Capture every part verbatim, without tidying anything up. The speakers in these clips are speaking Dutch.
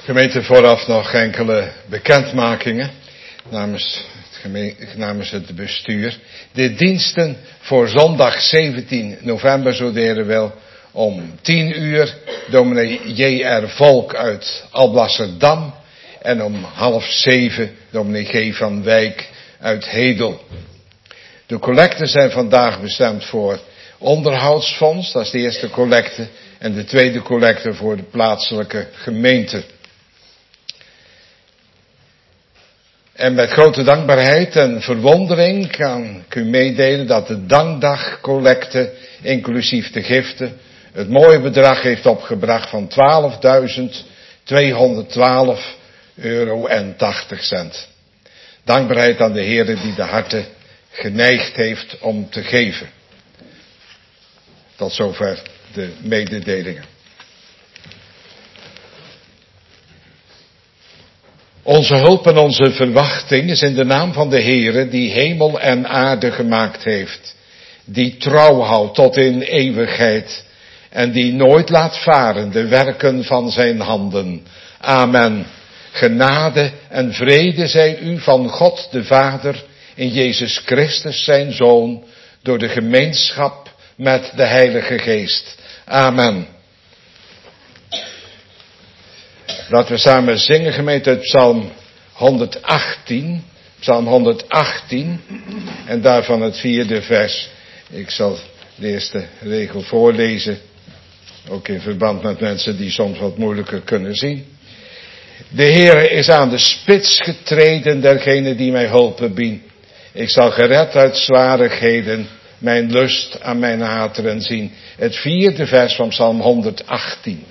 Gemeente, vooraf nog enkele bekendmakingen namens het, geme- namens het bestuur. De diensten voor zondag zeventien november, zo de Heer wil, om tien uur dominee J R Volk uit Alblasserdam en om half zeven dominee G van Wijk uit Hedel. De collecten zijn vandaag bestemd voor onderhoudsfonds, dat is de eerste collecte, en de tweede collecte voor de plaatselijke gemeente. En met grote dankbaarheid en verwondering kan ik u meedelen dat de dankdagcollecte, inclusief de giften, het mooie bedrag heeft opgebracht van twaalfduizend tweehonderdtwaalf euro en tachtig cent. Dankbaarheid aan de Heere die de harten geneigd heeft om te geven. Tot zover de mededelingen. Onze hulp en onze verwachting is in de naam van de Heere die hemel en aarde gemaakt heeft, die trouw houdt tot in eeuwigheid en die nooit laat varen de werken van zijn handen. Amen. Genade en vrede zij u van God de Vader in Jezus Christus zijn Zoon door de gemeenschap met de Heilige Geest. Amen. Laten we samen zingen, gemeente, uit Psalm honderdachttien. Psalm honderdachttien. En daarvan het vierde vers. Ik zal de eerste regel voorlezen. Ook in verband met mensen die soms wat moeilijker kunnen zien. De Heere is aan de spits getreden dergenen die mij hulp bieden. Ik zal gered uit zwarigheden mijn lust aan mijn hateren zien. Het vierde vers van Psalm honderdachttien.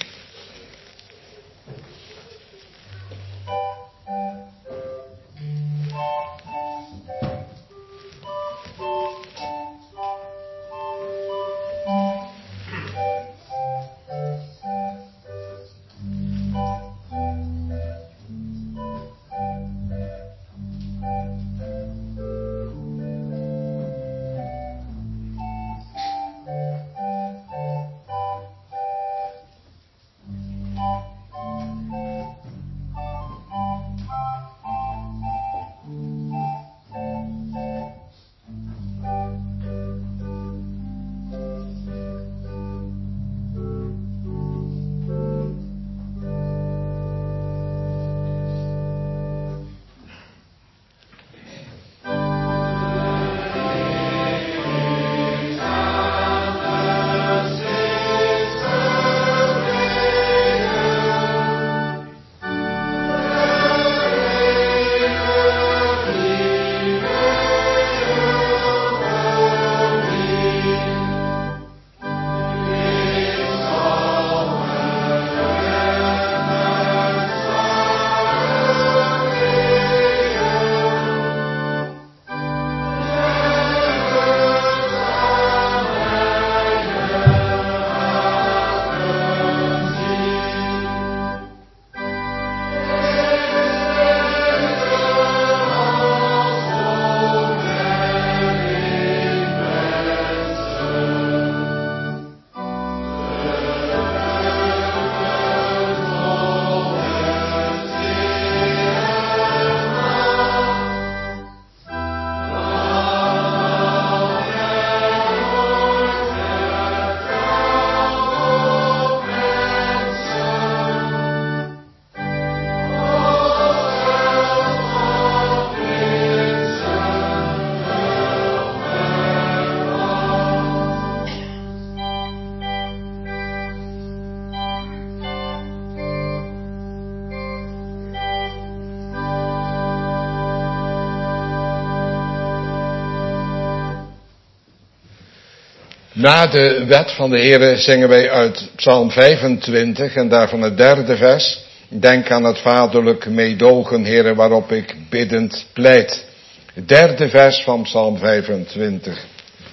Na de wet van de Heere zingen wij uit Psalm vijfentwintig en daarvan het derde vers. Denk aan het vaderlijk meedogen, Heere, waarop ik biddend pleit. Het derde vers van Psalm vijfentwintig.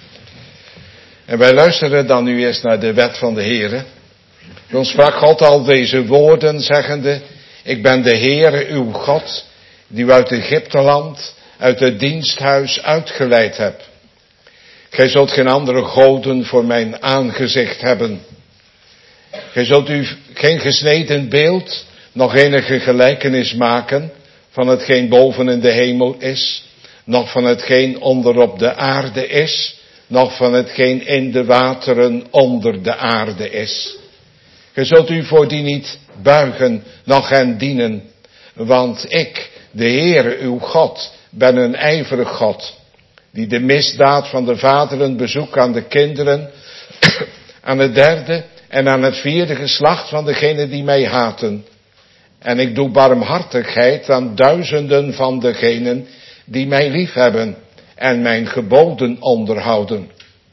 En wij luisteren dan nu eerst naar de wet van de Heere. Dan sprak God al deze woorden, zeggende: Ik ben de Heere uw God, die u uit Egypteland, uit het diensthuis uitgeleid hebt. Gij zult geen andere goden voor mijn aangezicht hebben. Gij zult u geen gesneden beeld, nog enige gelijkenis maken van hetgeen boven in de hemel is, nog van hetgeen onder op de aarde is, nog van hetgeen in de wateren onder de aarde is. Ge zult u voor die niet buigen, noch hen dienen, want ik, de Heere uw God, ben een ijverig God, die de misdaad van de vaderen bezoekt aan de kinderen, aan het derde en aan het vierde geslacht van degenen die mij haten. En ik doe barmhartigheid aan duizenden van degenen die mij liefhebben en mijn geboden onderhouden.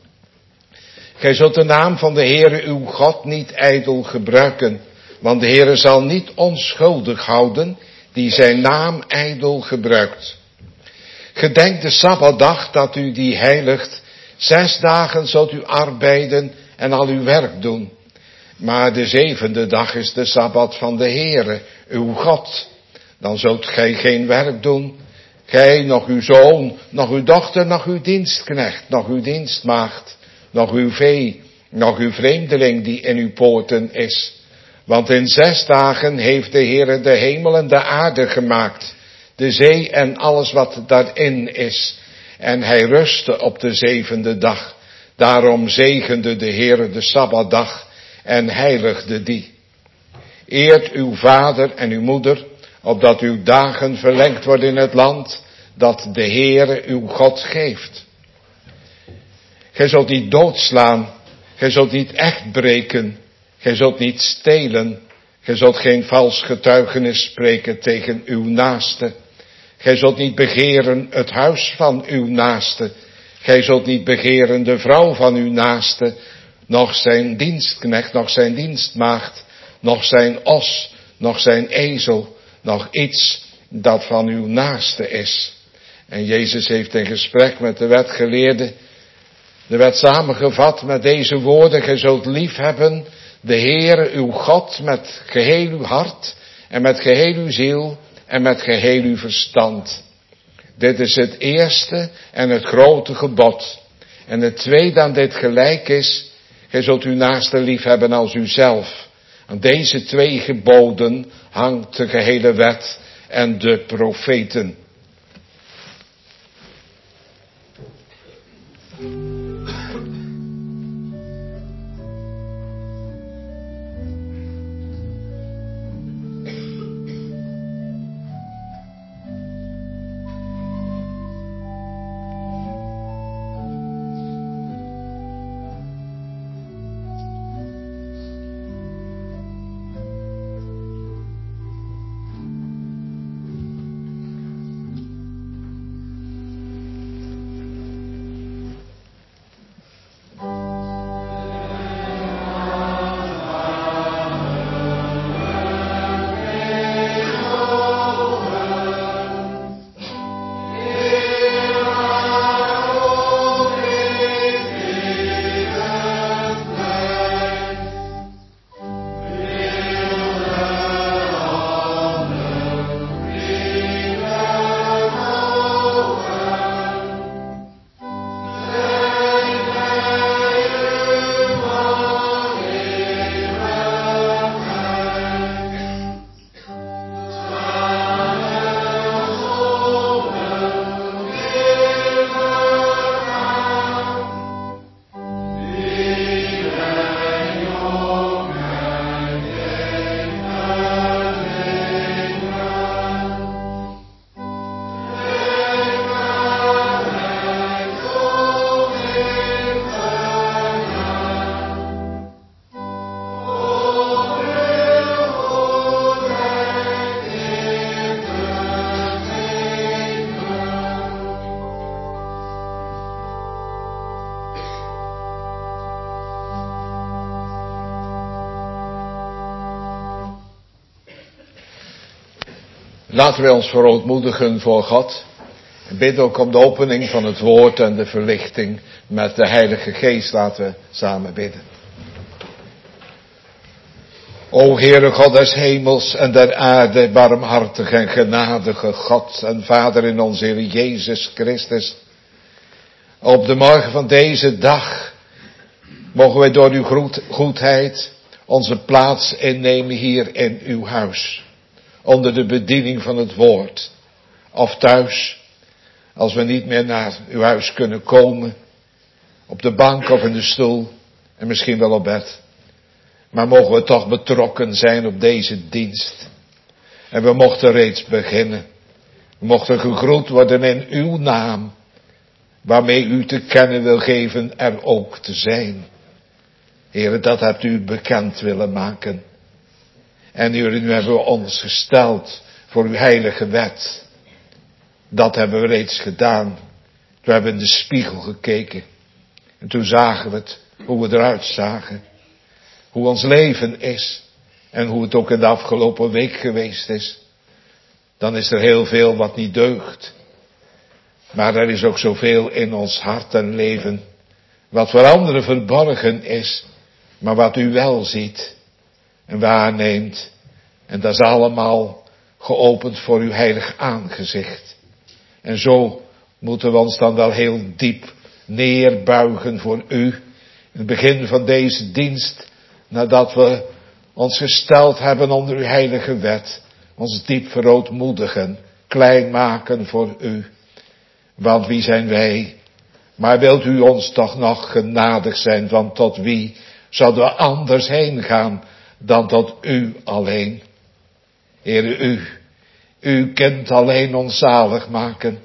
Gij zult de naam van de Heere uw God niet ijdel gebruiken, want de Heere zal niet onschuldig houden die zijn naam ijdel gebruikt. Gedenk de Sabbatdag dat u die heiligt. Zes dagen zult u arbeiden en al uw werk doen. Maar de zevende dag is de Sabbat van de Heere, uw God. Dan zult gij geen werk doen. Gij, nog uw zoon, nog uw dochter, nog uw dienstknecht, nog uw dienstmaagd, nog uw vee, nog uw vreemdeling die in uw poorten is. Want in zes dagen heeft de Heere de hemel en de aarde gemaakt, de zee en alles wat daarin is. En hij rustte op de zevende dag. Daarom zegende de Heere de Sabbatdag en heiligde die. Eert uw vader en uw moeder, opdat uw dagen verlengd worden in het land dat de Heere uw God geeft. Gij zult niet doodslaan, gij zult niet echt breken, gij zult niet stelen, gij zult geen vals getuigenis spreken tegen uw naaste. Gij zult niet begeren het huis van uw naaste, gij zult niet begeren de vrouw van uw naaste, nog zijn dienstknecht, nog zijn dienstmaagd, nog zijn os, nog zijn ezel, nog iets dat van uw naaste is. En Jezus heeft in gesprek met de wetgeleerden de wet samengevat met deze woorden: gij zult liefhebben de Heere uw God met geheel uw hart en met geheel uw ziel en met geheel uw verstand. Dit is het eerste en het grote gebod. En het tweede aan dit gelijk is: gij zult uw naaste liefhebben als uzelf. Aan deze twee geboden hangt de gehele wet en de profeten. Laten wij ons verootmoedigen voor God. En bid ook om de opening van het woord en de verlichting met de Heilige Geest. Laten we samen bidden. O Heere God des hemels en der aarde, barmhartig en genadige God en Vader in onze Heer Jezus Christus. Op de morgen van deze dag mogen wij door uw goed, goedheid onze plaats innemen hier in uw huis. onder de bediening van het woord. Of thuis, als we niet meer naar uw huis kunnen komen, op de bank of in de stoel en misschien wel op bed. Maar mogen we toch betrokken zijn op deze dienst. En we mochten reeds beginnen. We mochten gegroet worden in uw naam, waarmee u te kennen wil geven er ook te zijn. Heere, dat hebt u bekend willen maken. En Heere, nu hebben we ons gesteld voor uw heilige wet. Dat hebben we reeds gedaan. Toen hebben we in de spiegel gekeken. En toen zagen we het, hoe we eruit zagen. Hoe ons leven is. En hoe het ook in de afgelopen week geweest is. Dan is er heel veel wat niet deugt. Maar er is ook zoveel in ons hart en leven. Wat voor anderen verborgen is. Maar wat u wel ziet. En waarneemt. En dat is allemaal geopend voor uw heilig aangezicht. En zo moeten we ons dan wel heel diep neerbuigen voor u. In het begin van deze dienst. Nadat we ons gesteld hebben onder uw heilige wet. Ons diep verootmoedigen. Klein maken voor u. Want wie zijn wij? Maar wilt u ons toch nog genadig zijn? Want tot wie zouden we anders heen gaan dan tot u alleen? Heere, u, u kunt alleen ons zalig maken.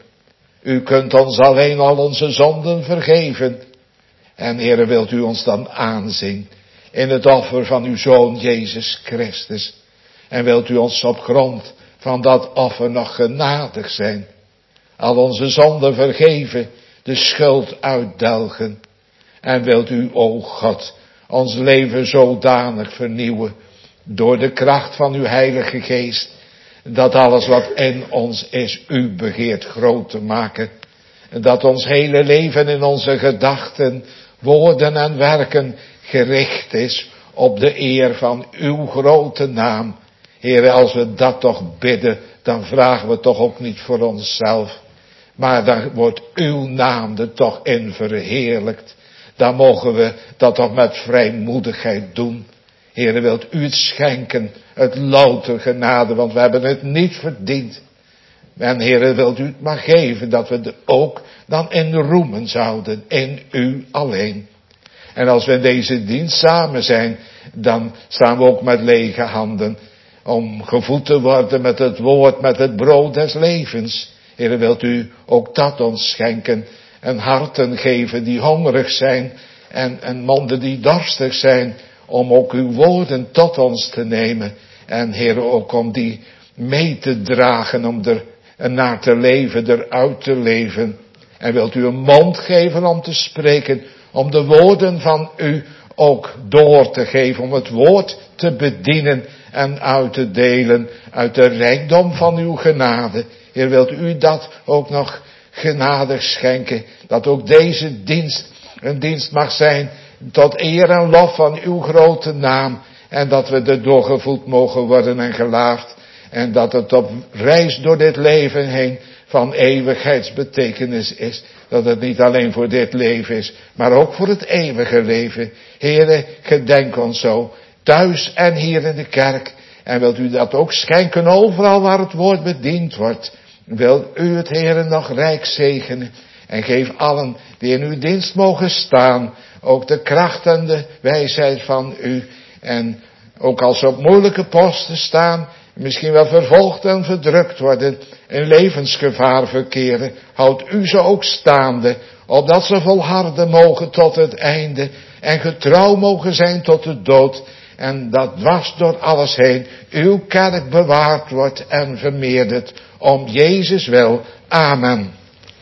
U kunt ons alleen al onze zonden vergeven. En Heere, wilt u ons dan aanzien in het offer van uw Zoon Jezus Christus. En wilt u ons op grond van dat offer nog genadig zijn. Al onze zonden vergeven, de schuld uitdelgen. En wilt u, o God, ons leven zodanig vernieuwen. Door de kracht van uw heilige geest. Dat alles wat in ons is, u begeert groot te maken. En dat ons hele leven in onze gedachten, woorden en werken gericht is op de eer van uw grote naam. Heere, als we dat toch bidden, dan vragen we toch ook niet voor onszelf. Maar dan wordt uw naam er toch in verheerlijkt. Dan mogen we dat toch met vrijmoedigheid doen. Heere, wilt u het schenken, het louter genade, want we hebben het niet verdiend. En Heere, wilt u het maar geven, dat we er ook dan in roemen zouden, in u alleen. En als we in deze dienst samen zijn, dan staan we ook met lege handen, om gevoed te worden met het woord, met het brood des levens. Heere, wilt u ook dat ons schenken, en harten geven die hongerig zijn, en, en monden die dorstig zijn, om ook uw woorden tot ons te nemen. En Heere, ook om die mee te dragen, om er naar te leven, eruit te leven. En wilt u een mond geven om te spreken, om de woorden van u ook door te geven, om het woord te bedienen en uit te delen uit de rijkdom van uw genade. Heer, wilt u dat ook nog genadig schenken, dat ook deze dienst een dienst mag zijn tot eer en lof van uw grote naam, en dat we er doorgevoed mogen worden en gelaafd, en dat het op reis door dit leven heen van eeuwigheidsbetekenis is, dat het niet alleen voor dit leven is, maar ook voor het eeuwige leven. Heere, gedenk ons zo, thuis en hier in de kerk, en wilt u dat ook schenken overal waar het woord bediend wordt. Wilt u het, Heere, nog rijk zegenen, en geef allen die in uw dienst mogen staan, ook de kracht en de wijsheid van u. En ook als ze op moeilijke posten staan, misschien wel vervolgd en verdrukt worden, in levensgevaar verkeren, houdt u ze ook staande, opdat ze volharden mogen tot het einde, en getrouw mogen zijn tot de dood, en dat dwars door alles heen uw kerk bewaard wordt en vermeerderd, om Jezus wil. Amen.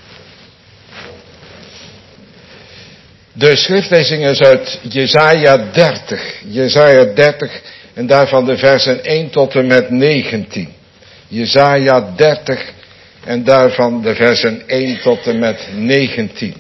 De schriftlezing is uit Jesaja dertig. Jesaja dertig en daarvan de versen één tot en met negentien. Jesaja dertig en daarvan de versen één tot en met negentien.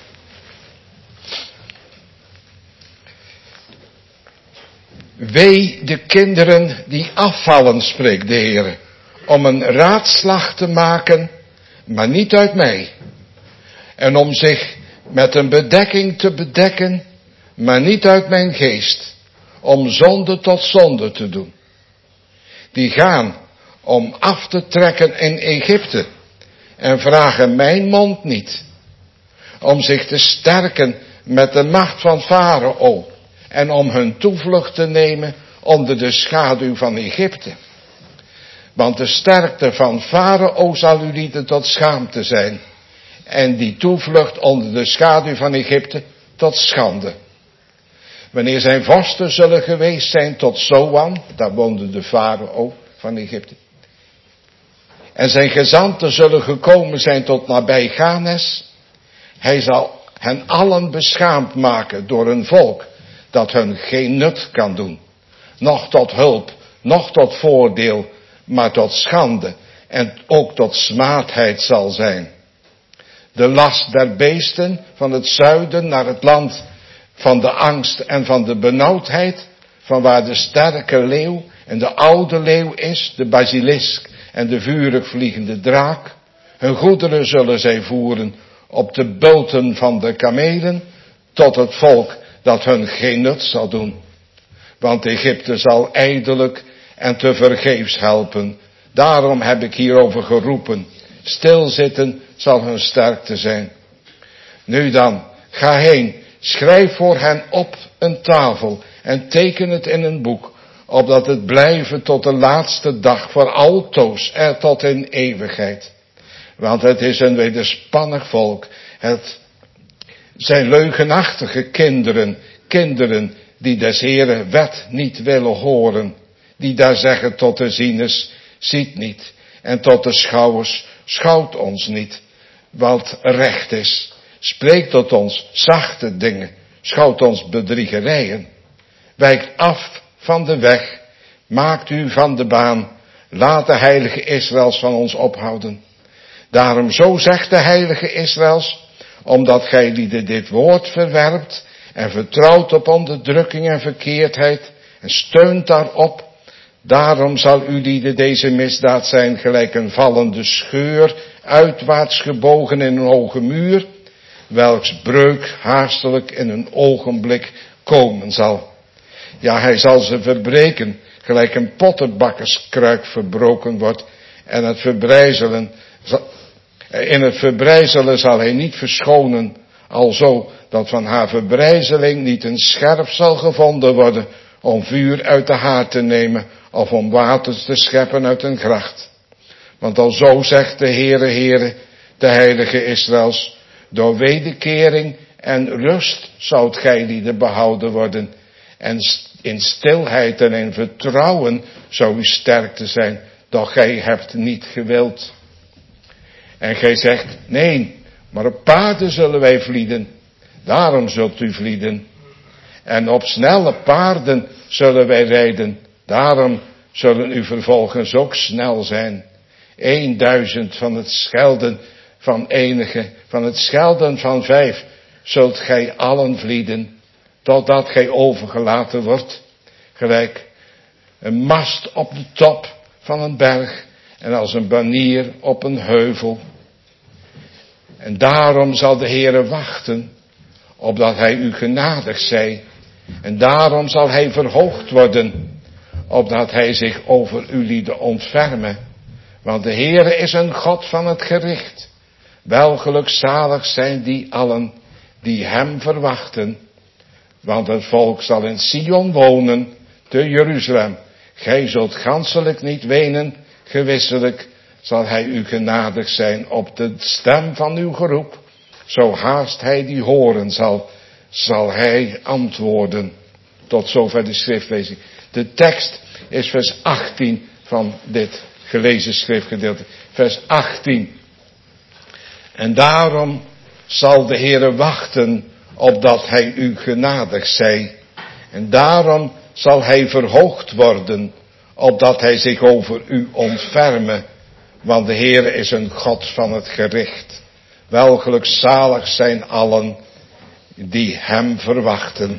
Wee de kinderen die afvallen, spreekt de Heer, om een raadslag te maken, maar niet uit mij. En om zich met een bedekking te bedekken, maar niet uit mijn geest, om zonde tot zonde te doen. Die gaan om af te trekken in Egypte en vragen mijn mond niet, om zich te sterken met de macht van Farao en om hun toevlucht te nemen onder de schaduw van Egypte. Want de sterkte van Farao zal u lieden tot schaamte zijn en die toevlucht onder de schaduw van Egypte tot schande. Wanneer zijn vorsten zullen geweest zijn tot Zoan, daar woonde de Farao van Egypte, en zijn gezanten zullen gekomen zijn tot nabij Ganes, hij zal hen allen beschaamd maken door een volk dat hun geen nut kan doen, noch tot hulp, noch tot voordeel, maar tot schande en ook tot smaadheid zal zijn. De last der beesten van het zuiden naar het land van de angst en van de benauwdheid, van waar de sterke leeuw en de oude leeuw is, de basilisk en de vurig vliegende draak. Hun goederen zullen zij voeren op de bulten van de kamelen, tot het volk dat hun geen nut zal doen. Want Egypte zal ijdelijk en tevergeefs helpen. Daarom heb ik hierover geroepen. Stilzitten zal hun sterkte zijn. Nu dan, ga heen, schrijf voor hen op een tafel en teken het in een boek, opdat het blijven tot de laatste dag, voor altoos en tot in eeuwigheid. Want het is een wederspannig volk. Het zijn leugenachtige kinderen, kinderen die des Heeren wet niet willen horen, die daar zeggen tot de zieners, ziet niet, en tot de schouwers, schouwt ons niet, wat recht is. Spreekt tot ons zachte dingen, schouwt ons bedriegerijen. Wijkt af van de weg, maakt u van de baan, laat de heilige Israëls van ons ophouden. Daarom zo zegt de heilige Israëls, omdat gij lieden dit woord verwerpt en vertrouwt op onderdrukking en verkeerdheid en steunt daarop, daarom zal u lieden deze misdaad zijn gelijk een vallende scheur, uitwaarts gebogen in een hoge muur, welks breuk haastelijk in een ogenblik komen zal. Ja, hij zal ze verbreken, gelijk een pottenbakkerskruik verbroken wordt, en het verbrijzelen, in het verbrijzelen zal hij niet verschonen, alzo dat van haar verbrijzeling niet een scherf zal gevonden worden, om vuur uit de haard te nemen, of om water te scheppen uit een gracht. Want alzo zegt de Heere, Heere, de heilige Israëls, door wederkering en rust zoudt gij lieden behouden worden, en in stilheid en in vertrouwen zou u sterkte zijn, doch gij hebt niet gewild. En gij zegt, nee, maar op paarden zullen wij vlieden, daarom zult u vlieden. En op snelle paarden zullen wij rijden, daarom zullen u vervolgens ook snel zijn. Eenduizend van het schelden van enige, van het schelden van vijf, zult gij allen vlieden, totdat gij overgelaten wordt, gelijk een mast op de top van een berg en als een banier op een heuvel. En daarom zal de Heere wachten, opdat hij u genadig zij, en daarom zal hij verhoogd worden, opdat hij zich over u lieden ontfermen. Want de Heere is een God van het gericht. Wel gelukzalig zijn die allen die hem verwachten. Want het volk zal in Sion wonen, te Jeruzalem. Gij zult ganselijk niet wenen, gewisselijk zal hij u genadig zijn op de stem van uw geroep. Zo haast hij die horen zal, zal hij antwoorden. Tot zover de schriftlezing. De tekst is vers achttien van dit gelezen schriftgedeelte. Vers achttien. En daarom zal de Heere wachten, opdat hij u genadig zij. En daarom zal hij verhoogd worden, opdat hij zich over u ontferme. Want de Heere is een God van het gericht. Wel gelukzalig zijn allen die hem verwachten.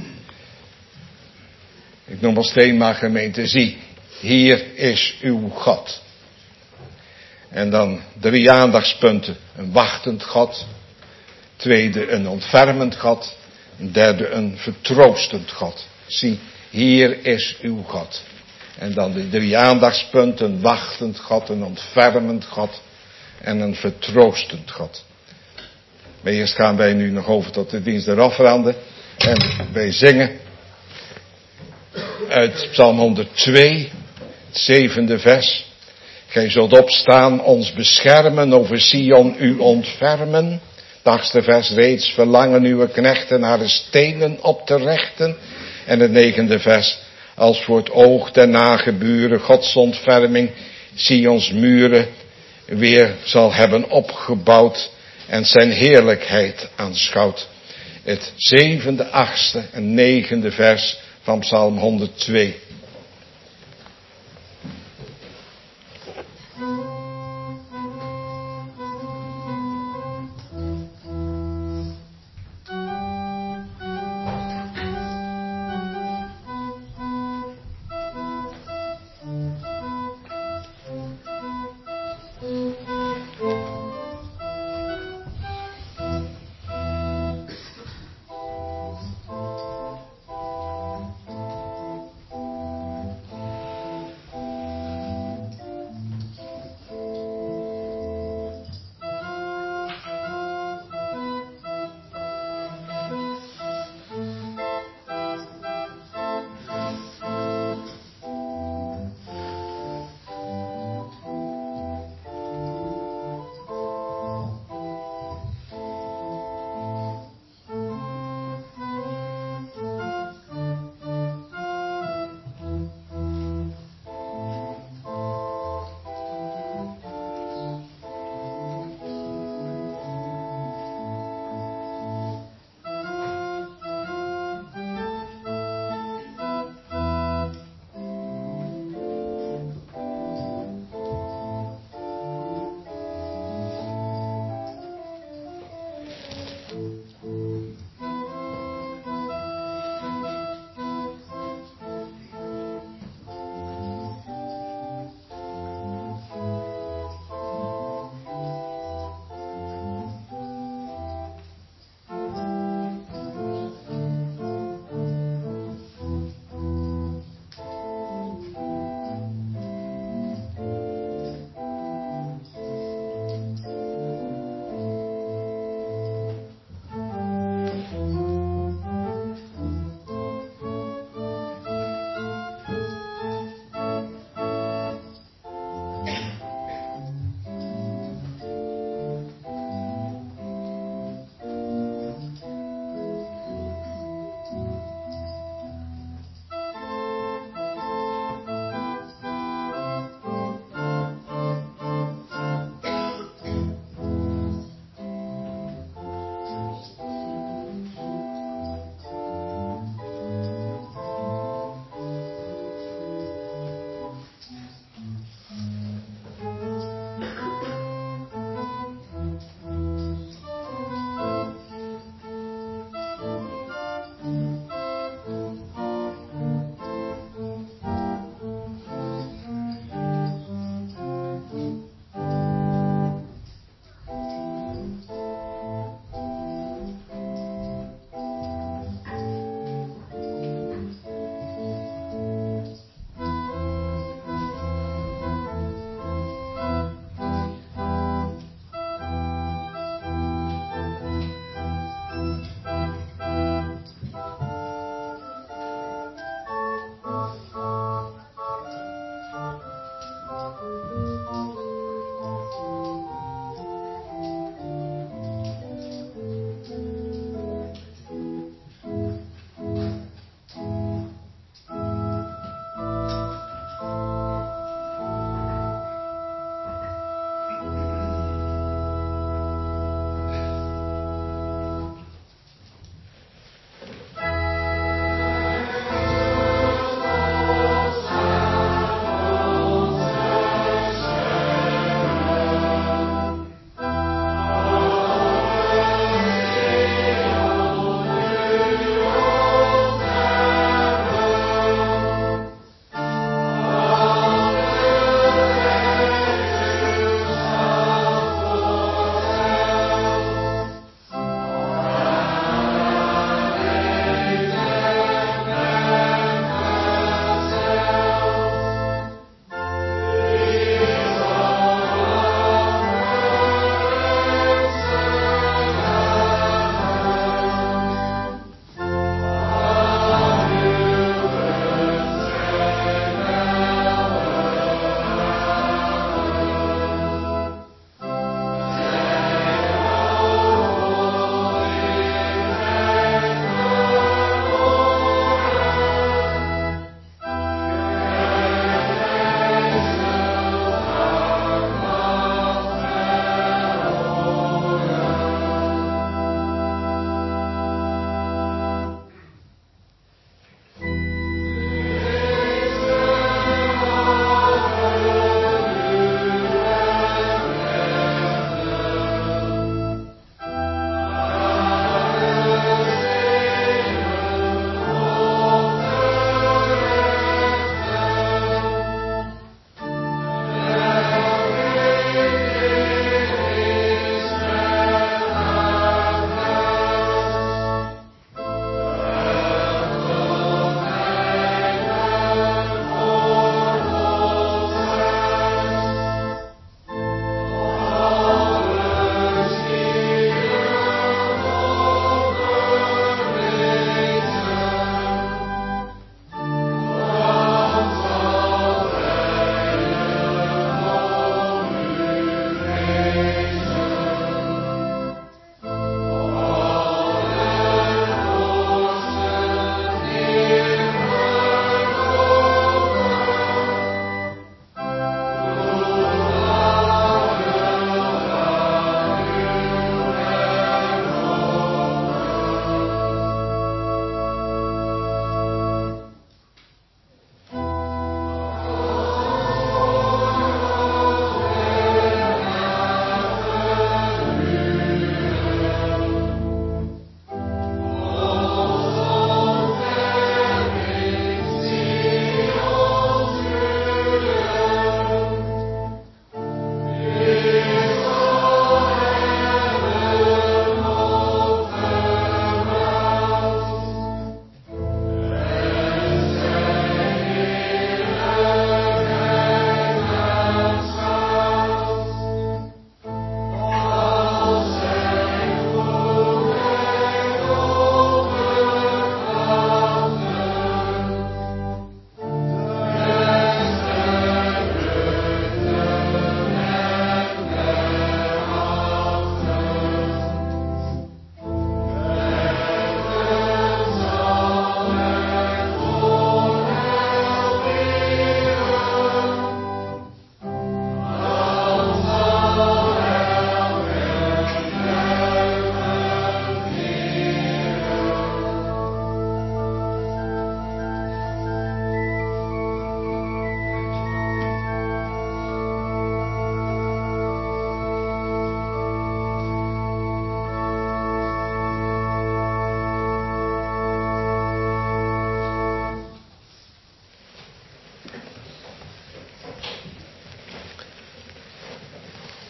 Ik noem als thema gemeente, zie, hier is uw God. En dan drie aandachtspunten. Een wachtend God. Tweede, een ontfermend God. Een derde, een vertroostend God. Zie, hier is uw God. En dan de drie aandachtspunten, een wachtend God, een ontfermend God en een vertroostend God. Maar eerst gaan wij nu nog over tot de dienst der offeranden. En wij zingen uit Psalm honderdtwee, het zevende vers. Gij zult opstaan, ons beschermen, over Sion u ontfermen. Het achtste vers, reeds verlangen uw knechten haar stenen op te rechten. En het negende vers, als voor het oog der nageburen Gods ontferming Sions muren weer zal hebben opgebouwd en zijn heerlijkheid aanschouwt. Het zevende, achtste en negende vers van Psalm honderdtwee.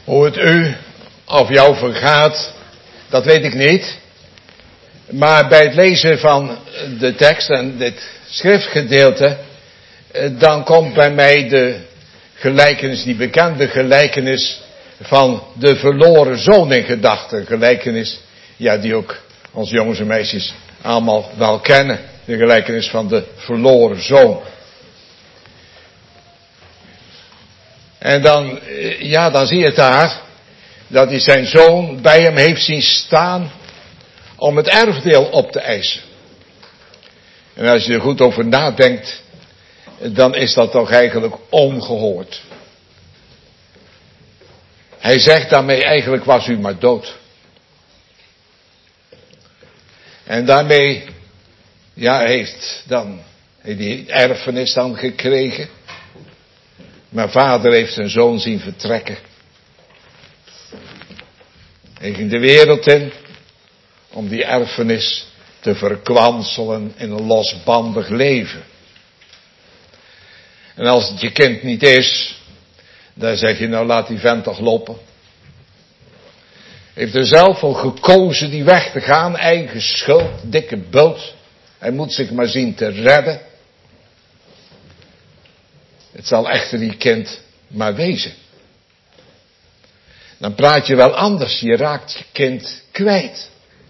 Hoe het u of jou vergaat, dat weet ik niet. Maar bij het lezen van de tekst en dit schriftgedeelte, dan komt bij mij de gelijkenis, die bekende gelijkenis van de verloren zoon in gedachten. Gelijkenis, ja, die ook onze jongens en meisjes allemaal wel kennen. De gelijkenis van de verloren zoon. En dan, ja, dan zie je het daar, dat hij zijn zoon bij hem heeft zien staan om het erfdeel op te eisen. En als je er goed over nadenkt, dan is dat toch eigenlijk ongehoord. Hij zegt daarmee, eigenlijk was u maar dood. En daarmee, ja, heeft dan die erfenis dan gekregen. Mijn vader heeft zijn zoon zien vertrekken. Hij ging de wereld in om die erfenis te verkwanselen in een losbandig leven. En als het je kind niet is, dan zeg je, nou laat die vent toch lopen. Heeft er zelf voor gekozen die weg te gaan, eigen schuld, dikke bult. Hij moet zich maar zien te redden. Het zal echter die kind maar wezen. Dan praat je wel anders, je raakt je kind kwijt.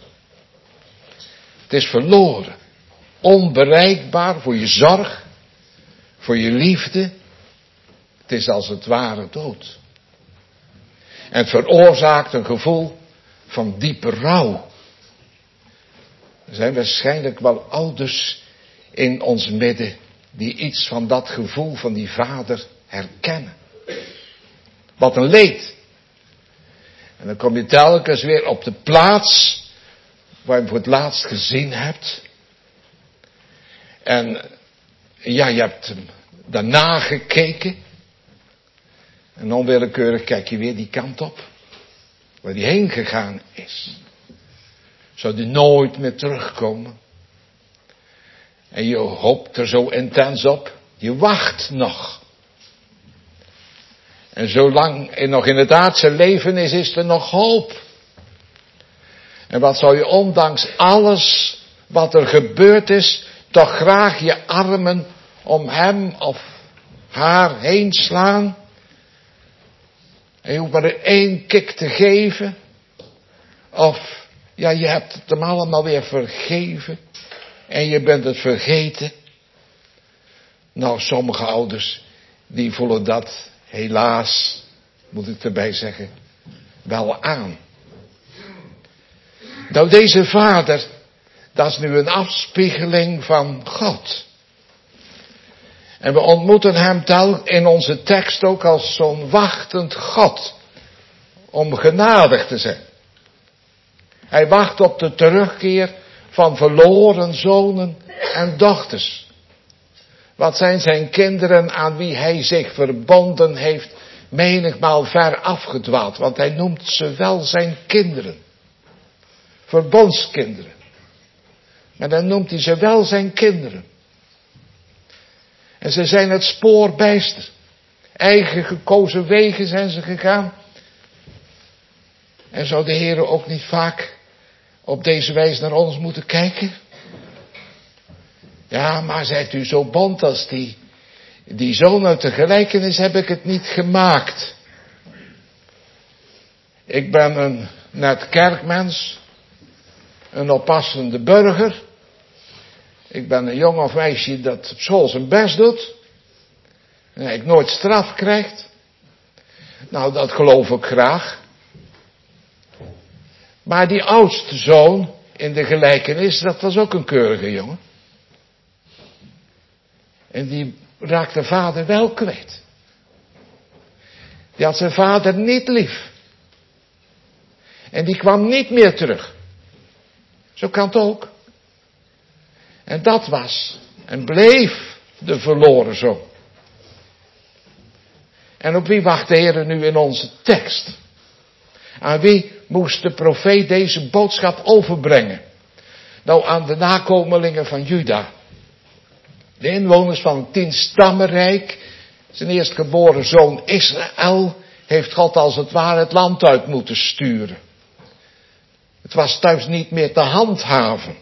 Het is verloren, onbereikbaar voor je zorg, voor je liefde. Het is als het ware dood. En het veroorzaakt een gevoel van diepe rouw. Er zijn waarschijnlijk wel ouders in ons midden die iets van dat gevoel van die vader herkennen. Wat een leed. En dan kom je telkens weer op de plaats waar je hem voor het laatst gezien hebt. En ja, je hebt hem daarna gekeken. En onwillekeurig kijk je weer die kant op. Waar hij heen gegaan is. Zou die nooit meer terugkomen. En je hoopt er zo intens op. Je wacht nog. En zolang er nog in het aardse leven is, is er nog hoop. En wat zou je ondanks alles wat er gebeurd is, toch graag je armen om hem of haar heen slaan. En je hoeft maar er één kik te geven. Of, ja, je hebt het hem allemaal weer vergeven. En je bent het vergeten. Nou, sommige ouders, die voelen dat helaas, moet ik erbij zeggen, wel aan. Nou, deze vader, dat is nu een afspiegeling van God. En we ontmoeten hem tel in onze tekst ook als zo'n wachtend God. Om genadig te zijn. Hij wacht op de terugkeer van verloren zonen en dochters. Wat zijn zijn kinderen aan wie hij zich verbonden heeft, menigmaal ver afgedwaald. Want hij noemt ze wel zijn kinderen. Verbondskinderen. Maar dan noemt hij ze wel zijn kinderen. En ze zijn het spoor bijster. Eigen gekozen wegen zijn ze gegaan. En zou de Heer ook niet vaak op deze wijze naar ons moeten kijken? Ja, maar zijt u zo bont als die, die zoon uit de gelijkenis, heb ik het niet gemaakt. Ik ben een net kerkmens, een oppassende burger. Ik ben een jong of meisje dat op school zijn best doet. En ik nooit straf krijgt. Nou, dat geloof ik graag. Maar die oudste zoon in de gelijkenis, dat was ook een keurige jongen. En die raakte de vader wel kwijt. Die had zijn vader niet lief. En die kwam niet meer terug. Zo kan het ook. En dat was en bleef de verloren zoon. En op wie wacht de Heer nu in onze tekst? Aan wie moest de profeet deze boodschap overbrengen? Nou, aan de nakomelingen van Juda. De inwoners van het tienstammenrijk. Zijn eerstgeboren zoon Israël heeft God als het ware het land uit moeten sturen. Het was thuis niet meer te handhaven.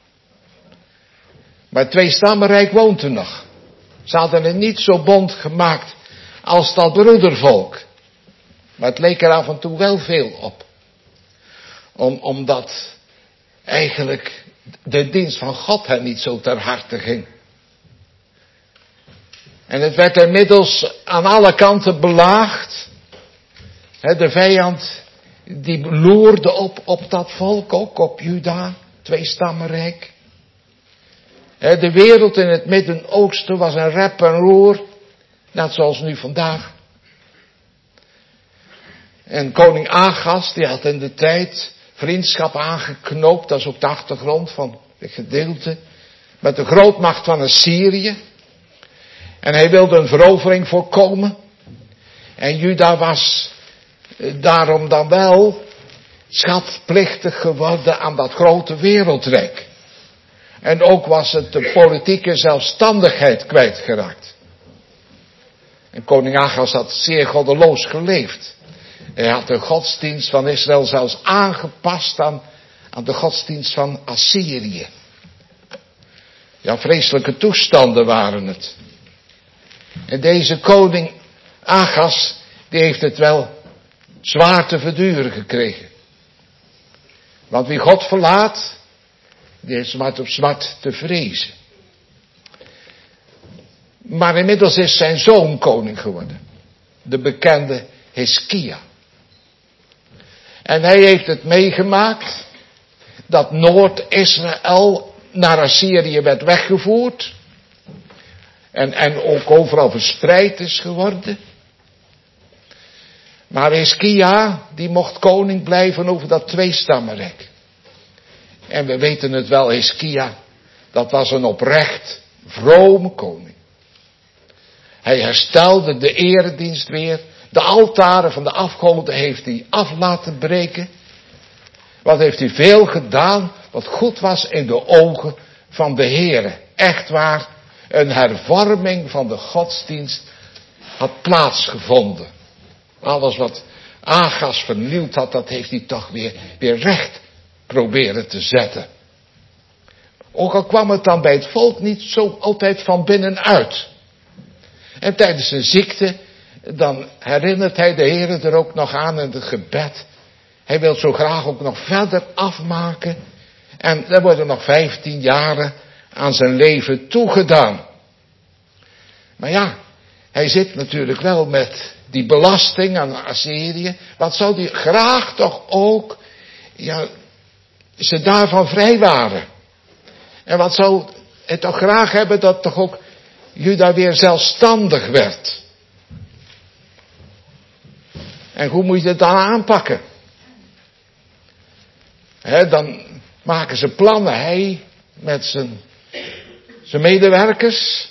Maar het tweestammenrijk woont er nog. Ze hadden het niet zo bond gemaakt als dat broedervolk. Maar het leek er af en toe wel veel op. Om, omdat eigenlijk de dienst van God hen niet zo ter harte ging. En het werd inmiddels aan alle kanten belaagd. He, de vijand die loerde op, op dat volk ook, op Juda, tweestammenrijk. He, de wereld in het Midden-Oosten was een rep en roer, net zoals nu vandaag. En koning Agas, die had in de tijd vriendschap aangeknoopt, dat is ook de achtergrond van het gedeelte, met de grootmacht van Assyrië. En hij wilde een verovering voorkomen. En Juda was daarom dan wel schatplichtig geworden aan dat grote wereldrijk. En ook was het de politieke zelfstandigheid kwijtgeraakt. En koning Agas had zeer goddeloos geleefd. Hij had de godsdienst van Israël zelfs aangepast aan, aan de godsdienst van Assyrië. Ja, vreselijke toestanden waren het. En deze koning Agas, die heeft het wel zwaar te verduren gekregen. Want wie God verlaat, die heeft zwart op zwart te vrezen. Maar inmiddels is zijn zoon koning geworden. De bekende Hiskia. En hij heeft het meegemaakt dat Noord-Israël naar Assyrië werd weggevoerd. En, en ook overal verspreid is geworden. Maar Hiskia, die mocht koning blijven over dat tweestammenrijk. En we weten het wel, Hiskia, dat was een oprecht, vrome koning. Hij herstelde de eredienst weer. De altaren van de afgoden heeft hij af laten breken. Wat heeft hij veel gedaan, wat goed was in de ogen van de Heere. Echt waar, een hervorming van de godsdienst had plaatsgevonden. Alles wat Agas vernield had, dat heeft hij toch weer, weer recht proberen te zetten. Ook al kwam het dan bij het volk niet zo altijd van binnenuit. En tijdens zijn ziekte, dan herinnert hij de Heer er ook nog aan in het gebed. Hij wil zo graag ook nog verder afmaken. En er worden nog vijftien jaren aan zijn leven toegedaan. Maar ja, hij zit natuurlijk wel met die belasting aan Assyrië. Wat zou hij graag toch ook, ja, ze daarvan vrij waren. En wat zou hij toch graag hebben dat toch ook Juda weer zelfstandig werd. En hoe moet je het dan aanpakken? He, dan maken ze plannen, hij met zijn, zijn medewerkers.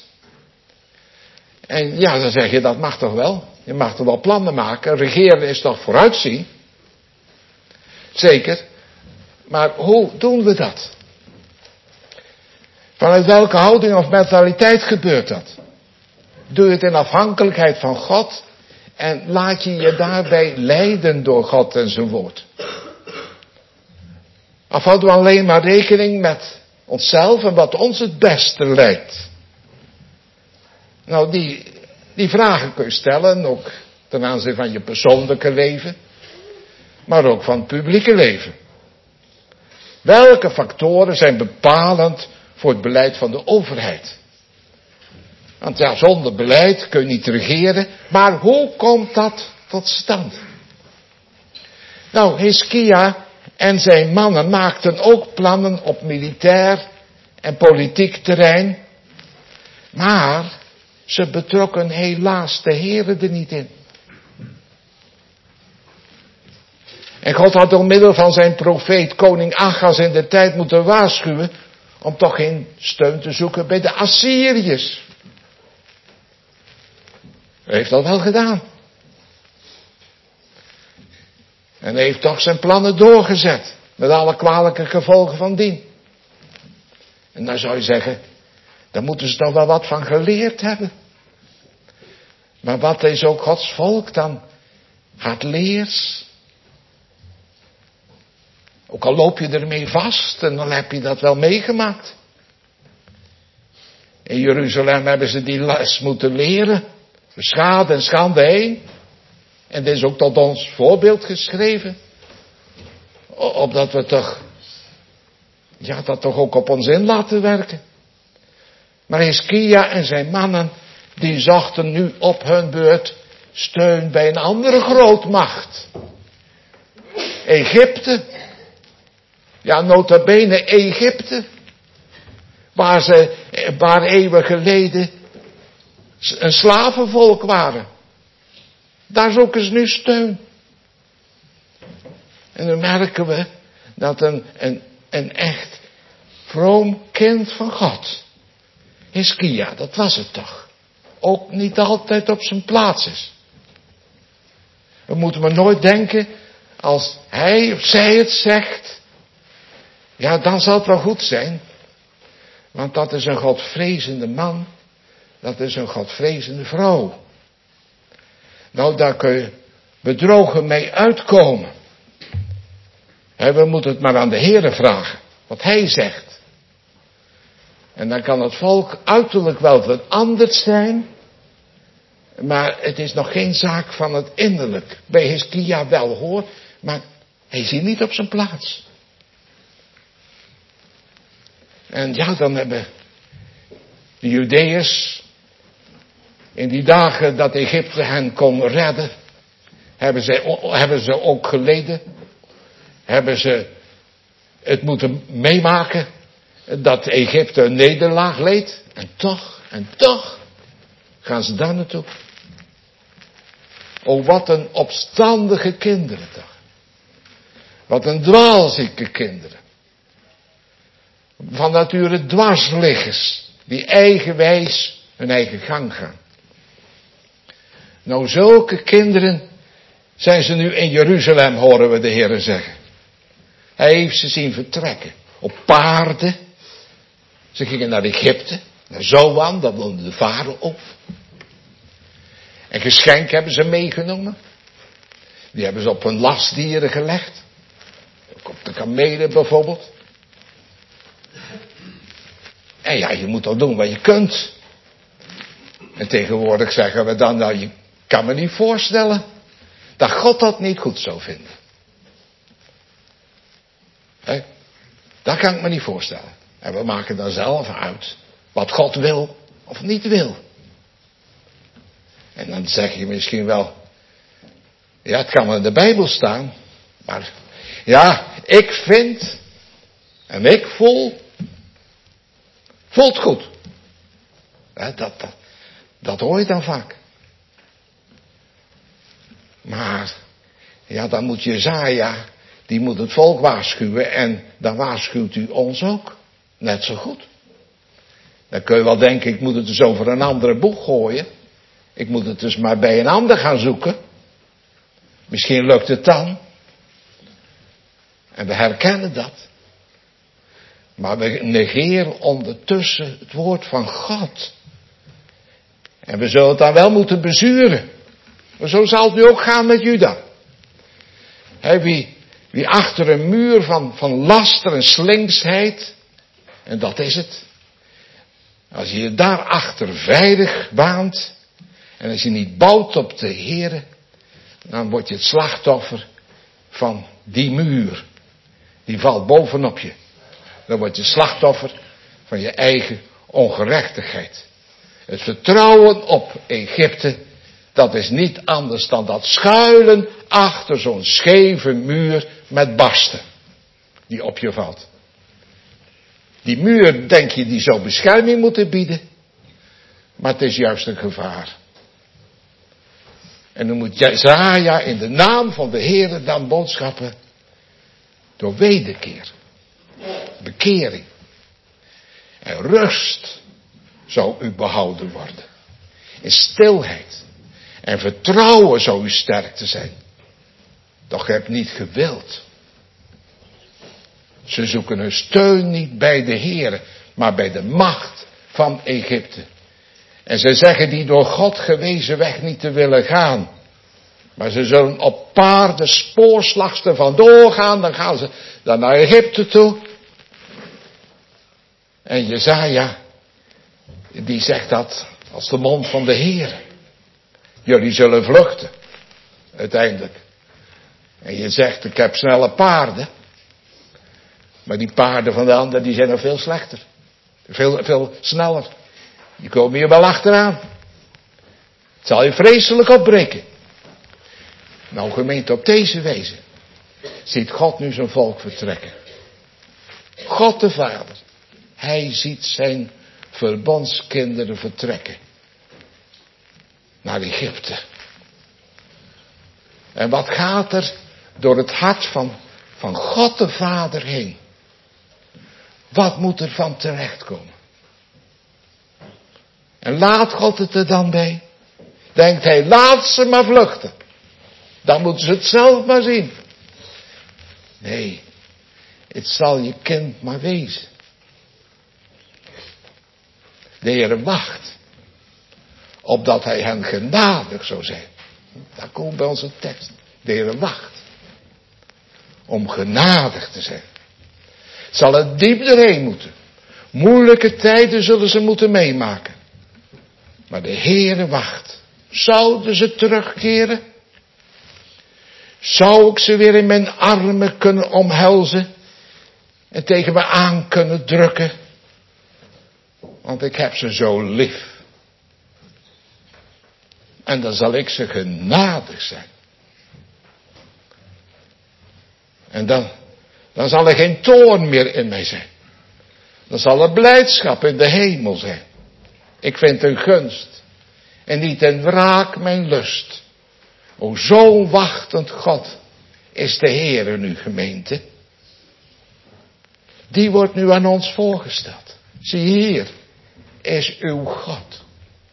En ja, dan zeg je, dat mag toch wel? Je mag toch wel plannen maken? Regeren is toch vooruitzien? Zeker. Maar hoe doen we dat? Vanuit welke houding of mentaliteit gebeurt dat? Doe je het in afhankelijkheid van God en laat je je daarbij leiden door God en zijn woord? Of houden we alleen maar rekening met onszelf en wat ons het beste lijkt? Nou, die, die vragen kun je stellen, ook ten aanzien van je persoonlijke leven, maar ook van het publieke leven. Welke factoren zijn bepalend voor het beleid van de overheid? Want ja, zonder beleid kun je niet regeren, maar hoe komt dat tot stand? Nou, Hiskia en zijn mannen maakten ook plannen op militair en politiek terrein, maar ze betrokken helaas de Heere er niet in. En God had door middel van zijn profeet koning Agas in de tijd moeten waarschuwen om toch geen steun te zoeken bij de Assyriërs. Hij heeft dat wel gedaan. En hij heeft toch zijn plannen doorgezet. Met alle kwalijke gevolgen van dien. En dan zou je zeggen, daar moeten ze toch wel wat van geleerd hebben. Maar wat is ook Gods volk dan gaat leers. Ook al loop je ermee vast en dan heb je dat wel meegemaakt. In Jeruzalem hebben ze die les moeten leren. Schade en schande heen. En dit is ook tot ons voorbeeld geschreven. Opdat we toch, ja, dat toch ook op ons in laten werken. Maar Hiskia en zijn mannen, die zochten nu op hun beurt steun bij een andere grootmacht. Egypte. Ja, nota bene Egypte. Waar ze een paar eeuwen geleden een slavenvolk waren. Daar zoeken ze nu steun. En dan merken we dat een, een, een echt vroom kind van God, Hiskia, dat was het toch, ook niet altijd op zijn plaats is. We moeten maar nooit denken, als hij of zij het zegt, ja, dan zal het wel goed zijn. Want dat is een godvrezende man, dat is een godvrezende vrouw. Nou, daar kun je bedrogen mee uitkomen. He, we moeten het maar aan de Heere vragen, wat hij zegt. En dan kan het volk uiterlijk wel veranderd zijn, maar het is nog geen zaak van het innerlijk. Bij Hiskia wel hoor, maar hij is hier niet op zijn plaats. En ja, dan hebben de Judeërs in die dagen dat Egypte hen kon redden, hebben ze, hebben ze ook geleden. Hebben ze het moeten meemaken dat Egypte een nederlaag leed. En toch, en toch gaan ze daar naartoe. Oh, wat een opstandige kinderen toch. Wat een dwaalzieke kinderen. Van nature dwarsliggers, die eigenwijs hun eigen gang gaan. Nou, zulke kinderen zijn ze nu in Jeruzalem, horen we de Heere zeggen. Hij heeft ze zien vertrekken. Op paarden. Ze gingen naar Egypte. Naar Zoan, dat woonde de farao. En geschenk hebben ze meegenomen. Die hebben ze op hun lastdieren gelegd. Ook op de kamelen bijvoorbeeld. En ja, je moet al doen wat je kunt. En tegenwoordig zeggen we dan, nou, je kan me niet voorstellen dat God dat niet goed zou vinden. He? Dat kan ik me niet voorstellen. En we maken dan zelf uit wat God wil of niet wil. En dan zeg je misschien wel, ja, het kan wel in de Bijbel staan, maar ja, ik vind en ik voel, voelt goed. He, dat, dat, dat hoor je dan vaak. Maar, ja, dan moet Jesaja, die moet het volk waarschuwen en dan waarschuwt u ons ook. Net zo goed. Dan kun je wel denken, ik moet het dus over een andere boeg gooien. Ik moet het dus maar bij een ander gaan zoeken. Misschien lukt het dan. En we herkennen dat. Maar we negeren ondertussen het woord van God. En we zullen het dan wel moeten bezuren. Maar zo zal het nu ook gaan met Juda. He, wie, wie achter een muur van, van laster en slinksheid, en dat is het. Als je je daarachter veilig baant, en als je niet bouwt op de Heere, dan word je het slachtoffer van die muur. Die valt bovenop je. Dan word je slachtoffer van je eigen ongerechtigheid. Het vertrouwen op Egypte, dat is niet anders dan dat schuilen achter zo'n scheve muur met barsten. Die op je valt. Die muur, denk je, die zou bescherming moeten bieden. Maar het is juist een gevaar. En dan moet Jesaja in de naam van de Heere dan boodschappen. Door wederkeer. Bekering. En rust zou u behouden worden. In stilheid. En vertrouwen zou u sterk te zijn. Doch je hebt niet gewild. Ze zoeken hun steun niet bij de Heere, maar bij de macht van Egypte. En ze zeggen die door God gewezen weg niet te willen gaan. Maar ze zullen op paarden spoorslags er vandoor gaan. Dan gaan ze dan naar Egypte toe. En Jesaja, die zegt dat als de mond van de Heer. Jullie zullen vluchten. Uiteindelijk. En je zegt, ik heb snelle paarden. Maar die paarden van de anderen, die zijn nog veel slechter. Veel, veel sneller. Die komen je wel achteraan. Het zal je vreselijk opbreken. Nou gemeente, op deze wijze ziet God nu zijn volk vertrekken. God de Vader. Hij ziet zijn verbondskinderen vertrekken. Naar Egypte. En wat gaat er door het hart van, van God de Vader heen? Wat moet er van terechtkomen? En laat God het er dan bij? Denkt hij, laat ze maar vluchten. Dan moeten ze het zelf maar zien. Nee, het zal je kind maar wezen. De Heer wacht, opdat hij hen genadig zou zijn. Daar komt bij onze tekst. De Heer wacht, om genadig te zijn. Zal het diep erheen moeten. Moeilijke tijden zullen ze moeten meemaken. Maar de Heer wacht. Zouden ze terugkeren? Zou ik ze weer in mijn armen kunnen omhelzen? En tegen me aan kunnen drukken? Want ik heb ze zo lief. En dan zal ik ze genadig zijn. En dan, dan zal er geen toorn meer in mij zijn. Dan zal er blijdschap in de hemel zijn. Ik vind een gunst. En niet een wraak mijn lust. O, zo wachtend God is de Heere nu, gemeente. Die wordt nu aan ons voorgesteld. Zie hier is uw God.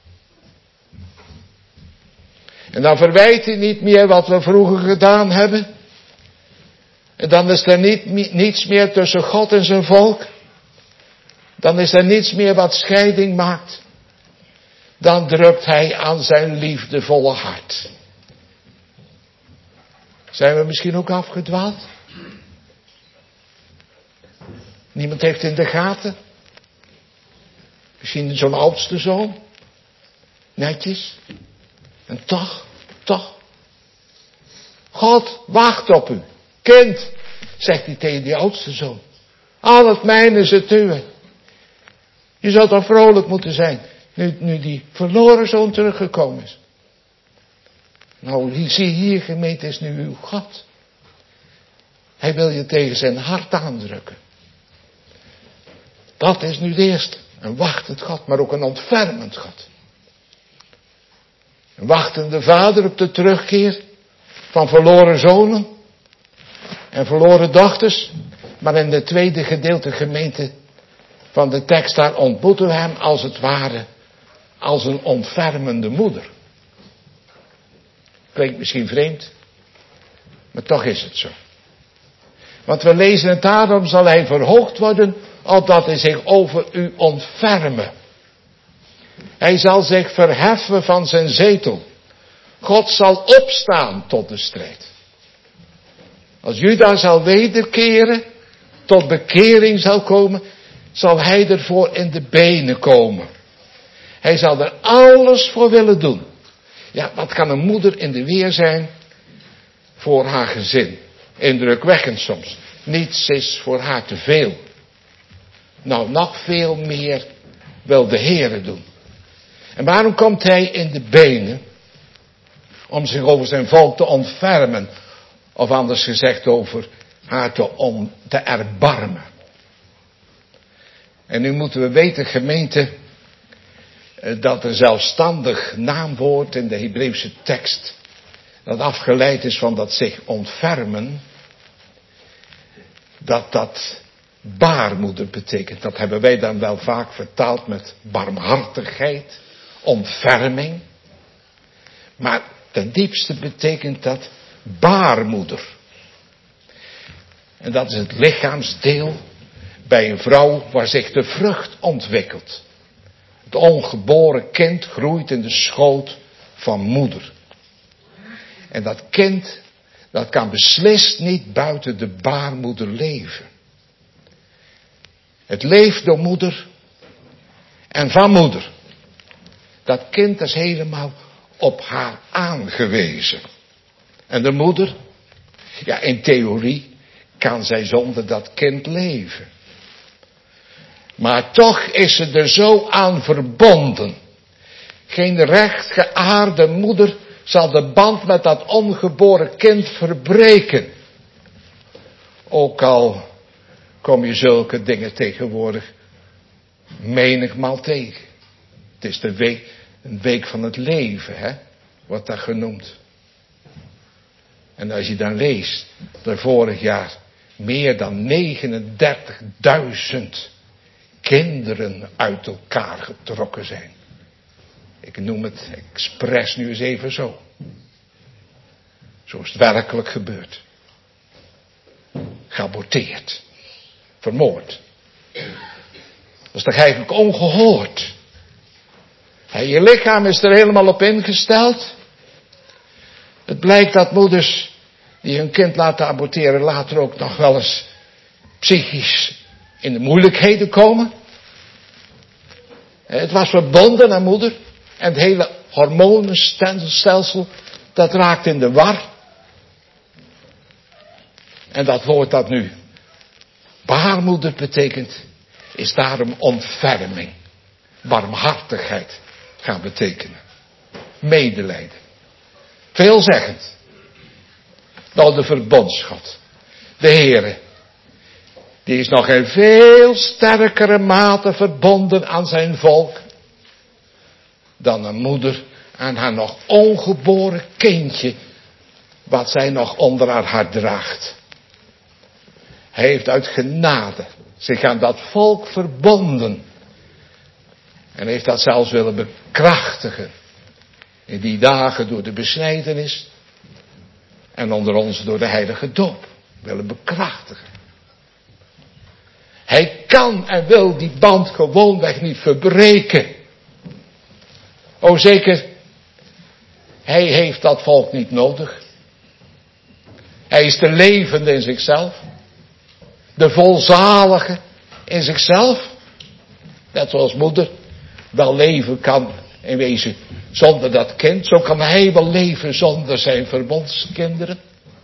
En dan verwijt hij niet meer wat we vroeger gedaan hebben. En dan is er niet, niets meer tussen God en zijn volk. Dan is er niets meer wat scheiding maakt. Dan drukt hij aan zijn liefdevolle hart. Zijn we misschien ook afgedwaald? Niemand heeft in de gaten. Misschien zo'n oudste zoon. Netjes. En toch, toch. God wacht op u. Kind, zegt hij tegen die oudste zoon. Al het mijne is het uwe. Je zou toch vrolijk moeten zijn. Nu, nu die verloren zoon teruggekomen is. Nou, zie hier, gemeente, is nu uw God. Hij wil je tegen zijn hart aandrukken. Dat is nu het eerste. Een wachtend God, maar ook een ontfermend God. Een wachtende vader op de terugkeer van verloren zonen en verloren dochters. Maar in de tweede gedeelte, gemeente, van de tekst, daar ontmoeten we hem als het ware als een ontfermende moeder. Klinkt misschien vreemd, maar toch is het zo. Want we lezen het, daarom zal hij verhoogd worden, opdat hij zich over u ontferme. Hij zal zich verheffen van zijn zetel. God zal opstaan tot de strijd. Als Juda zal wederkeren, tot bekering zal komen, zal hij ervoor in de benen komen. Hij zal er alles voor willen doen. Ja, wat kan een moeder in de weer zijn voor haar gezin? Indrukwekkend soms. Niets is voor haar te veel. Nou, nog veel meer wil de Heere doen. En waarom komt hij in de benen? Om zich over zijn volk te ontfermen. Of anders gezegd over haar te, om, te erbarmen. En nu moeten we weten, gemeente, dat een zelfstandig naamwoord in de Hebreeuwse tekst, dat afgeleid is van dat zich ontfermen, dat dat baarmoeder betekent. Dat hebben wij dan wel vaak vertaald met barmhartigheid, ontferming. Maar ten diepste betekent dat baarmoeder. En dat is het lichaamsdeel bij een vrouw waar zich de vrucht ontwikkelt. Het ongeboren kind groeit in de schoot van moeder. En dat kind, dat kan beslist niet buiten de baarmoeder leven. Het leeft door moeder en van moeder. Dat kind is helemaal op haar aangewezen. En de moeder, ja, in theorie kan zij zonder dat kind leven. Maar toch is ze er zo aan verbonden. Geen rechtgeaarde moeder zal de band met dat ongeboren kind verbreken. Ook al kom je zulke dingen tegenwoordig menigmaal tegen. Het is de week, een week van het leven, hè, wordt dat genoemd. En als je dan leest, dat vorig jaar meer dan negenendertigduizend kinderen uit elkaar getrokken zijn. Ik noem het expres nu eens even zo. Zo is het werkelijk gebeurd. Geaborteerd. Vermoord. Dat is toch eigenlijk ongehoord. En je lichaam is er helemaal op ingesteld. Het blijkt dat moeders die hun kind laten aborteren later ook nog wel eens psychisch in de moeilijkheden komen. Het was verbonden aan moeder. En het hele hormonenstelsel, dat raakt in de war. En dat woord dat nu baarmoeder betekent, is daarom ontferming, barmhartigheid gaan betekenen. Medelijden. Veelzeggend. Nou, de verbondsgod, de Heere, die is nog in veel sterkere mate verbonden aan zijn volk dan een moeder aan haar nog ongeboren kindje, wat zij nog onder haar hart draagt. Hij heeft uit genade zich aan dat volk verbonden. En heeft dat zelfs willen bekrachtigen. In die dagen door de besnijdenis. En onder ons door de heilige doop. Willen bekrachtigen. Hij kan en wil die band gewoonweg niet verbreken. O zeker, hij heeft dat volk niet nodig. Hij is de levende in zichzelf. De volzalige in zichzelf. Net zoals moeder wel leven kan in wezen zonder dat kind. Zo kan hij wel leven zonder zijn verbondskinderen.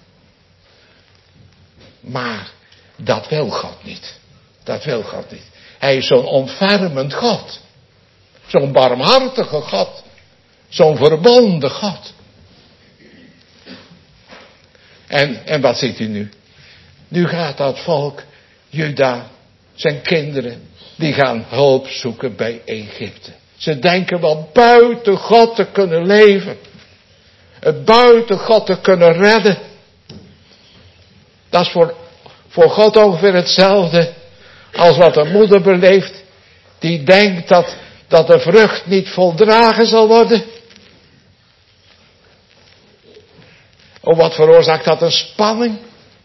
Maar dat wil God niet. Dat wil God niet. Hij is zo'n ontfermend God. Zo'n barmhartige God. Zo'n verbonden God. En, en wat ziet u nu? Nu gaat dat volk, Juda, zijn kinderen, die gaan hulp zoeken bij Egypte. Ze denken wel buiten God te kunnen leven. Het buiten God te kunnen redden. Dat is voor, voor God ongeveer hetzelfde als wat een moeder beleeft. Die denkt dat, dat de vrucht niet voldragen zal worden. Oh, wat veroorzaakt dat een spanning?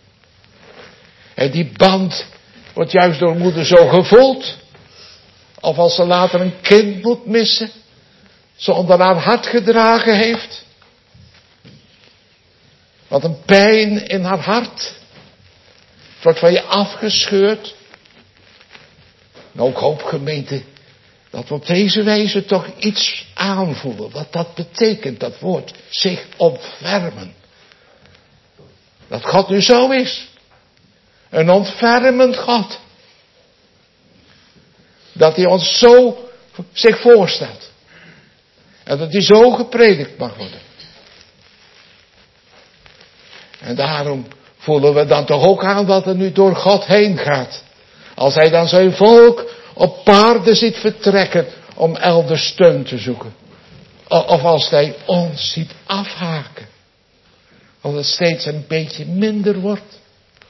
En die band wordt juist door moeder zo gevoeld. Of als ze later een kind moet missen. Ze onder haar hart gedragen heeft. Wat een pijn in haar hart. Het wordt van je afgescheurd. En ook hoop gemeente. Dat we op deze wijze toch iets aanvoelen. Wat dat betekent, dat woord. Zich ontfermen. Dat God nu zo is. Een ontfermend God. Dat hij ons zo zich voorstelt. En dat hij zo gepredikt mag worden. En daarom voelen we dan toch ook aan dat het nu door God heen gaat. Als hij dan zijn volk op paarden ziet vertrekken om elders steun te zoeken. Of als hij ons ziet afhaken. Als het steeds een beetje minder wordt.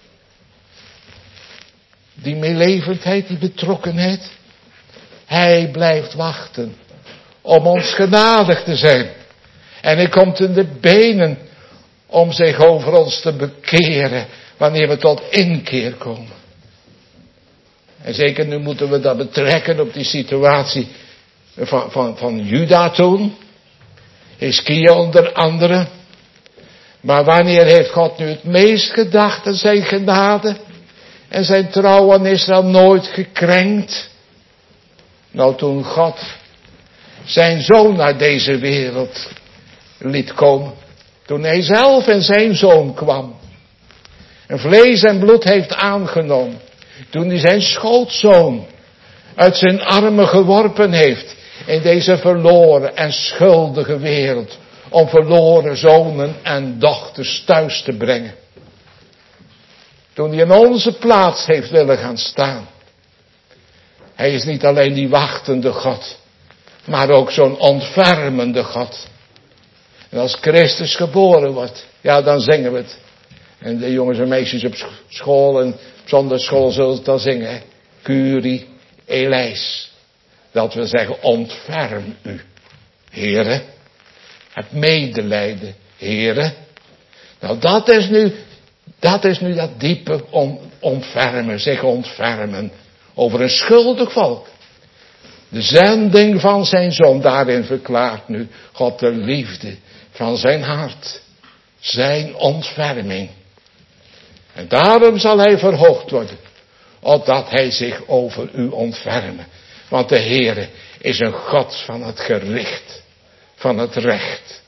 Die meelevendheid, die betrokkenheid. Hij blijft wachten om ons genadig te zijn. En hij komt in de benen om zich over ons te bekeren wanneer we tot inkeer komen. En zeker nu moeten we dat betrekken op die situatie van, van, van Juda toen. Hiskia onder andere. Maar wanneer heeft God nu het meest gedacht aan zijn genade en zijn trouw aan Israël nooit gekrenkt? Nou, toen God zijn zoon naar deze wereld liet komen. Toen hij zelf en zijn zoon kwam. En vlees en bloed heeft aangenomen. Toen hij zijn schootzoon uit zijn armen geworpen heeft in deze verloren en schuldige wereld. Om verloren zonen en dochters thuis te brengen. Toen hij in onze plaats heeft willen gaan staan. Hij is niet alleen die wachtende God. Maar ook zo'n ontfermende God. En als Christus geboren wordt. Ja, dan zingen we het. En de jongens en meisjes op school en op zondagschool zullen het dan zingen. Hè? Curie eleis. Dat wil zeggen, ontferm u. Heren. Het medelijden, heren. Nou, dat is nu, dat is nu dat diepe on, ontfermen, zich ontfermen. Over een schuldig volk. De zending van zijn zoon, daarin verklaart nu God de liefde van zijn hart. Zijn ontferming. En daarom zal hij verhoogd worden. Opdat hij zich over u ontfermen. Want de Heere is een God van het gericht. Van het recht.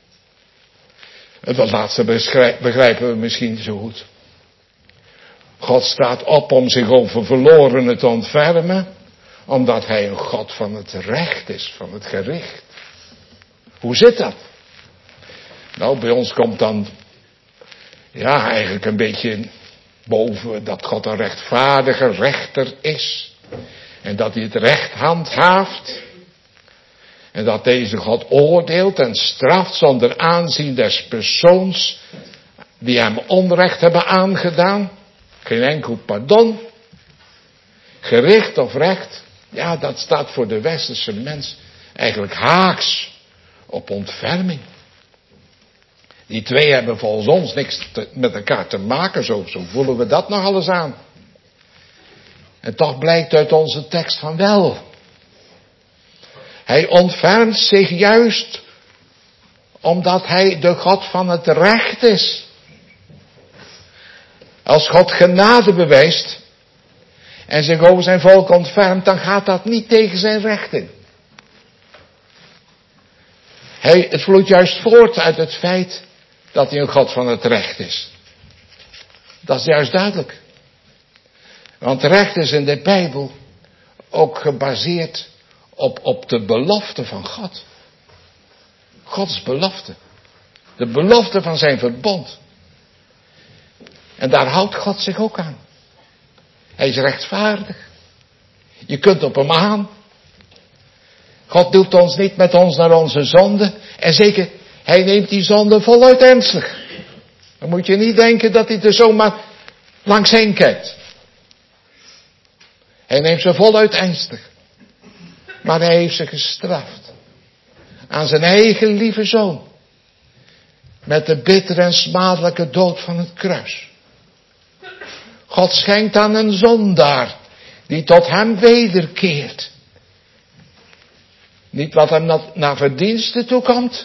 En dat laatste begrijpen we misschien zo goed. God staat op om zich over verlorenen te ontfermen. Omdat hij een God van het recht is. Van het gericht. Hoe zit dat? Nou, bij ons komt dan. Ja, eigenlijk een beetje boven dat God een rechtvaardige rechter is. En dat hij het recht handhaaft. En dat deze God oordeelt en straft zonder aanzien des persoons die hem onrecht hebben aangedaan. Geen enkel pardon. Gericht of recht. Ja, dat staat voor de westerse mens eigenlijk haaks op ontferming. Die twee hebben volgens ons niks te, met elkaar te maken. Zo, zo voelen we dat nog alles aan. En toch blijkt uit onze tekst van wel. Hij ontfermt zich juist omdat hij de God van het recht is. Als God genade bewijst en zich over zijn volk ontfermt, dan gaat dat niet tegen zijn recht in. Hij, het vloeit juist voort uit het feit dat hij een God van het recht is. Dat is juist duidelijk. Want recht is in de Bijbel ook gebaseerd op, op de belofte van God. Gods belofte. De belofte van zijn verbond. En daar houdt God zich ook aan. Hij is rechtvaardig. Je kunt op hem aan. God doet ons niet met ons naar onze zonde. En zeker, hij neemt die zonde voluit ernstig. Dan moet je niet denken dat hij er zomaar langs heen kijkt. Hij neemt ze voluit ernstig. Maar hij heeft ze gestraft. Aan zijn eigen lieve zoon. Met de bittere en smadelijke dood van het kruis. God schenkt aan een zondaar. Die tot hem wederkeert. Niet wat hem naar, naar verdiensten toekomt.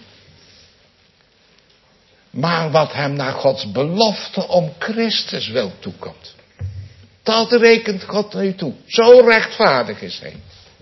Maar wat hem naar Gods belofte om Christus wil toekomt. Dat rekent God nu toe. Zo rechtvaardig is hij.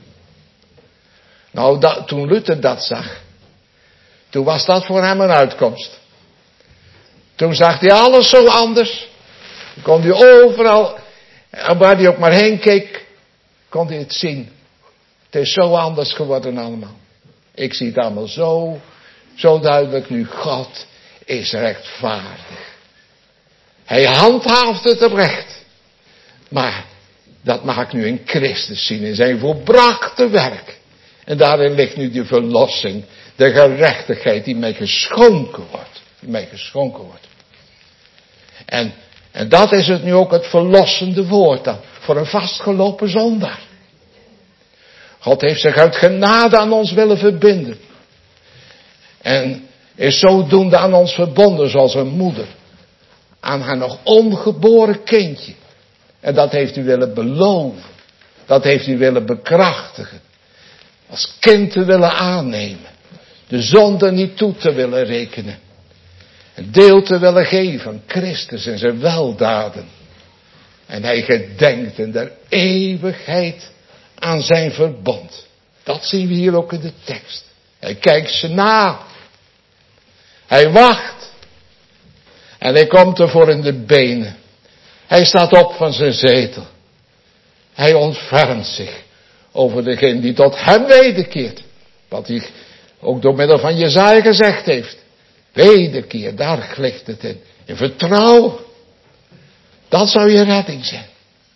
Nou, dat, toen Luther dat zag. Toen was dat voor hem een uitkomst. Toen zag hij alles zo anders. Toen kon hij overal, waar hij ook maar heen keek, kon hij het zien. Het is zo anders geworden allemaal. Ik zie het allemaal zo, zo duidelijk nu. God is rechtvaardig. Hij handhaaft het recht. Maar dat mag ik nu in Christus zien, in zijn volbrachte werk. En daarin ligt nu de verlossing, de gerechtigheid die mij geschonken wordt. Die mij geschonken wordt. En, en dat is het nu ook het verlossende woord dan, voor een vastgelopen zondaar. God heeft zich uit genade aan ons willen verbinden. En is zodoende aan ons verbonden zoals een moeder. Aan haar nog ongeboren kindje. En dat heeft u willen beloven. Dat heeft u willen bekrachtigen. Als kind te willen aannemen. De zonde niet toe te willen rekenen. En deel te willen geven aan Christus en zijn weldaden. En hij gedenkt in der eeuwigheid aan zijn verbond. Dat zien we hier ook in de tekst. Hij kijkt ze na. Hij wacht. En hij komt ervoor in de benen. Hij staat op van zijn zetel. Hij ontfermt zich over degene die tot hem wederkeert. Wat hij ook door middel van Jesaja gezegd heeft. Wederkeer, daar ligt het in. In vertrouwen. Dat zou je redding zijn.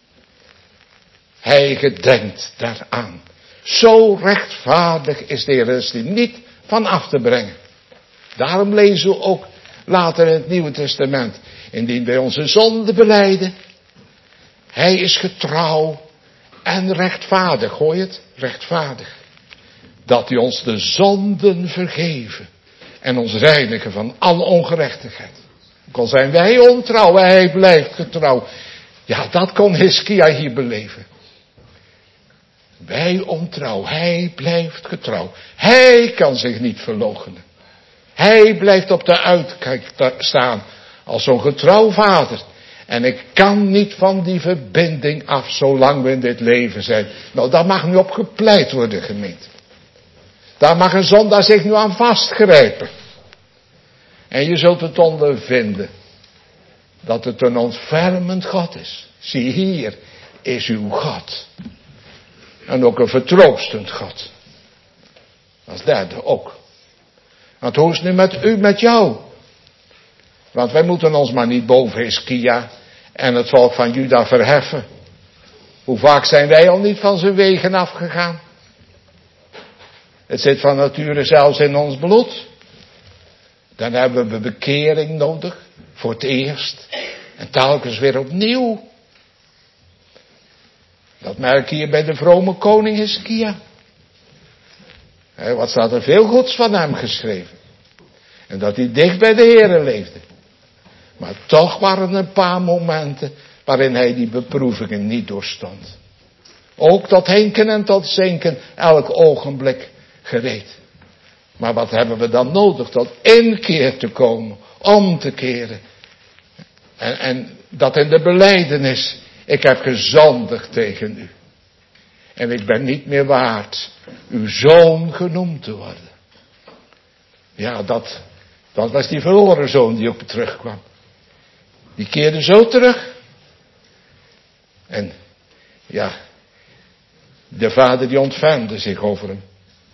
Hij gedenkt daaraan. Zo rechtvaardig is de Heer, is die niet van af te brengen. Daarom lezen we ook later in het Nieuwe Testament. Indien wij onze zonden belijden. Hij is getrouw en rechtvaardig. Hoor je het? Rechtvaardig. Dat hij ons de zonden vergeven. En ons reinigen van alle ongerechtigheid. Ook al zijn wij ontrouw, hij blijft getrouw. Ja, dat kon Hiskia hier beleven. Wij ontrouw, hij blijft getrouw. Hij kan zich niet verloochenen. Hij blijft op de uitkijk staan als zo'n getrouw vader. En ik kan niet van die verbinding af zolang we in dit leven zijn. Nou, daar mag nu op gepleit worden, gemeente. Daar mag een zondaar zich nu aan vastgrijpen. En je zult het ondervinden dat het een ontfermend God is. Zie, hier is uw God. En ook een vertroostend God. Als derde ook. Want hoe is het nu met u, met jou? Want wij moeten ons maar niet boven Hiskia en het volk van Juda verheffen. Hoe vaak zijn wij al niet van zijn wegen afgegaan? Het zit van nature zelfs in ons bloed. Dan hebben we bekering nodig. Voor het eerst. En telkens weer opnieuw. Dat merk je hier bij de vrome koning Hiskia. He, wat staat er veel goeds van hem geschreven. En dat hij dicht bij de Heere leefde. Maar toch waren er een paar momenten waarin hij die beproevingen niet doorstond. Ook tot hinken en tot zinken elk ogenblik gereed. Maar wat hebben we dan nodig? Tot inkeer te komen. Om te keren. En, en dat in de belijdenis. Ik heb gezondigd tegen u. En ik ben niet meer waard uw zoon genoemd te worden. Ja, dat, dat was die verloren zoon die op terugkwam. Die keerde zo terug. En ja, de vader die ontfermde zich over hem.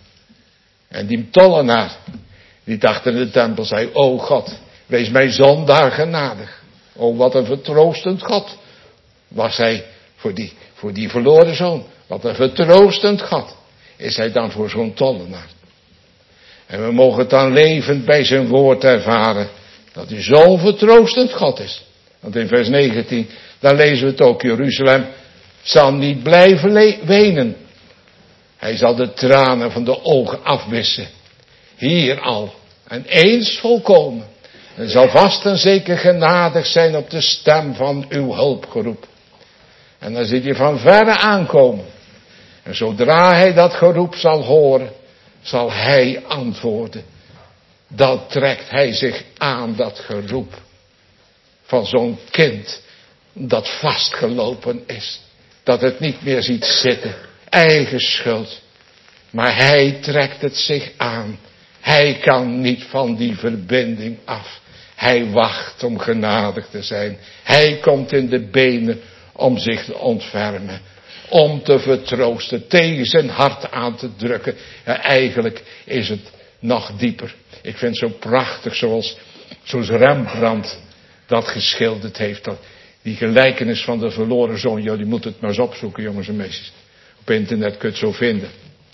En die tollenaar, die achter de tempel zei, o God, wees mij zondaar genadig. O, wat een vertroostend God was hij voor die, voor die verloren zoon. Wat een vertroostend God is hij dan voor zo'n tollenaar. En we mogen het dan levend bij zijn woord ervaren, dat hij zo'n vertroostend God is. Want in vers negentien, daar lezen we het ook, Jeruzalem zal niet blijven le- wenen. Hij zal de tranen van de ogen afwissen. Hier al. En eens volkomen. En zal vast en zeker genadig zijn op de stem van uw hulpgeroep. En dan ziet hij van verre aankomen. En zodra hij dat geroep zal horen, zal hij antwoorden. Dan trekt hij zich aan dat geroep. Van zo'n kind dat vastgelopen is. Dat het niet meer ziet zitten. Eigen schuld. Maar hij trekt het zich aan. Hij kan niet van die verbinding af. Hij wacht om genadig te zijn. Hij komt in de benen om zich te ontfermen. Om te vertroosten. Tegen zijn hart aan te drukken. Ja, eigenlijk is het nog dieper. Ik vind het zo prachtig zoals, zoals Rembrandt dat geschilderd heeft. Dat, die gelijkenis van de verloren zoon. Jullie moeten het maar eens opzoeken, jongens en meisjes. Op internet kun je het zo vinden.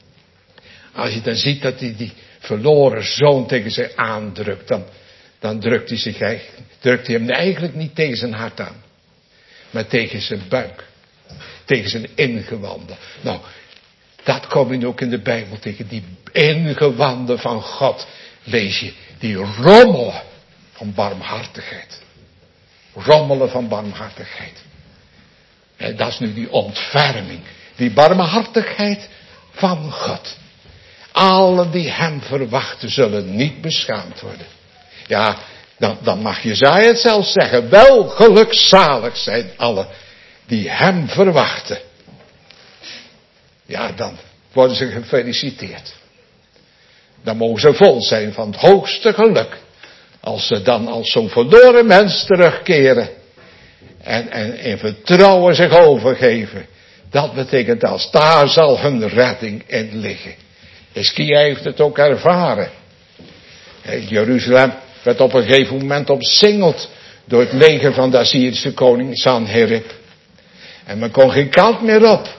Als je dan ziet dat hij die verloren zoon tegen zich aandrukt. Dan, dan drukt, hij zich, drukt hij hem eigenlijk niet tegen zijn hart aan. Maar tegen zijn buik. Tegen zijn ingewanden. Nou, dat kom je ook in de Bijbel tegen. Die ingewanden van God. Lees je. Die rommelen van barmhartigheid. Rommelen van barmhartigheid. En dat is nu die ontferming. Die barmhartigheid van God. Allen die hem verwachten zullen niet beschaamd worden. Ja, Dan, dan mag Jesaja het zelfs zeggen. Wel gelukzalig zijn allen die hem verwachten. Ja, dan worden ze gefeliciteerd. Dan mogen ze vol zijn van het hoogste geluk. Als ze dan als zo'n verloren mens terugkeren. En, en in vertrouwen zich overgeven. Dat betekent als daar zal hun redding in liggen. Hiskia heeft het ook ervaren. Jeruzalem werd op een gegeven moment omsingeld door het leger van de Assyrische koning Sanherib. En men kon geen kant meer op.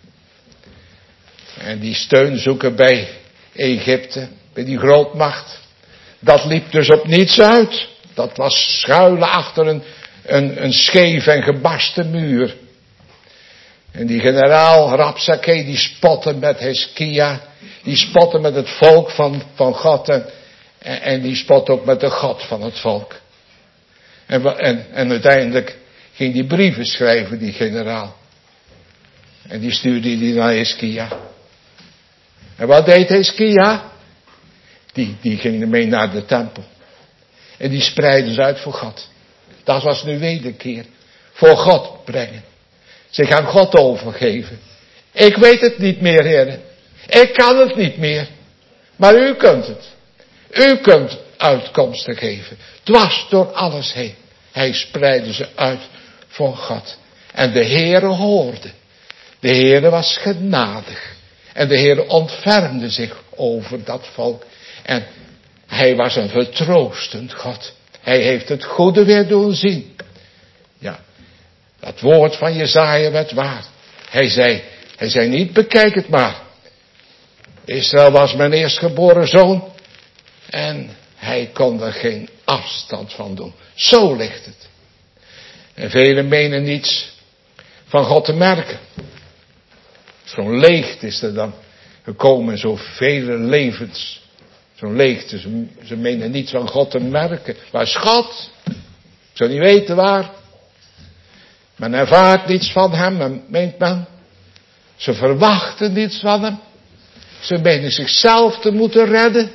En die steun zoeken bij Egypte, bij die grootmacht. Dat liep dus op niets uit. Dat was schuilen achter een, een, een scheef en gebarsten muur. En die generaal Rabsakeh, die spotte met Hiskia. Die spotte met het volk van, van God. En, en, en die spot ook met de God van het volk. En, en, en uiteindelijk ging die brieven schrijven, die generaal. En die stuurde die naar Hiskia. En wat deed Hiskia? Die, die ging mee naar de tempel. En die spreidde ze uit voor God. Dat was nu wederkeer. Voor God brengen. Zich aan God overgeven. Ik weet het niet meer, heren. Ik kan het niet meer. Maar u kunt het. U kunt uitkomsten geven. Dwars door alles heen. Hij spreidde ze uit voor God. En de Heere hoorde. De Heere was genadig. En de Heere ontfermde zich over dat volk. En hij was een vertroostend God. Hij heeft het goede weer doen zien. Ja, dat woord van Jesaja werd waar. Hij zei, hij zei niet, bekijk het maar. Israël was mijn eerstgeboren zoon. En hij kon er geen afstand van doen. Zo ligt het. En velen menen niets van God te merken. Zo'n leegte is er dan gekomen, zoveel levens. Zo'n leegte, ze, ze menen niets van God te merken. Waar is God? Ik zou niet weten waar. Men ervaart niets van hem, meent men. Ze verwachten niets van hem. Ze menen zichzelf te moeten redden.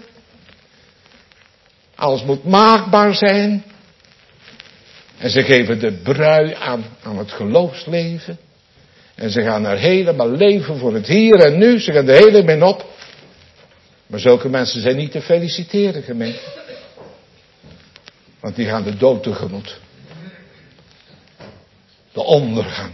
Alles moet maakbaar zijn. En ze geven de brui aan, aan het geloofsleven. En ze gaan er helemaal leven voor het hier en nu. Ze gaan er helemaal in op. Maar zulke mensen zijn niet te feliciteren, gemeente. Want die gaan de dood tegemoet. De ondergang.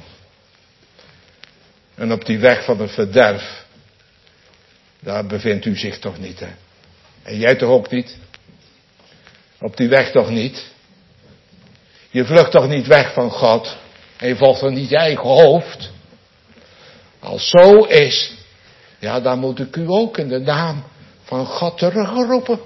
En op die weg van het verderf. Daar bevindt u zich toch niet, hè? En jij toch ook niet? Op die weg toch niet? Je vlucht toch niet weg van God. En je volgt dan niet je eigen hoofd. Als zo is. Ja, dan moet ik u ook in de naam van God terugroepen.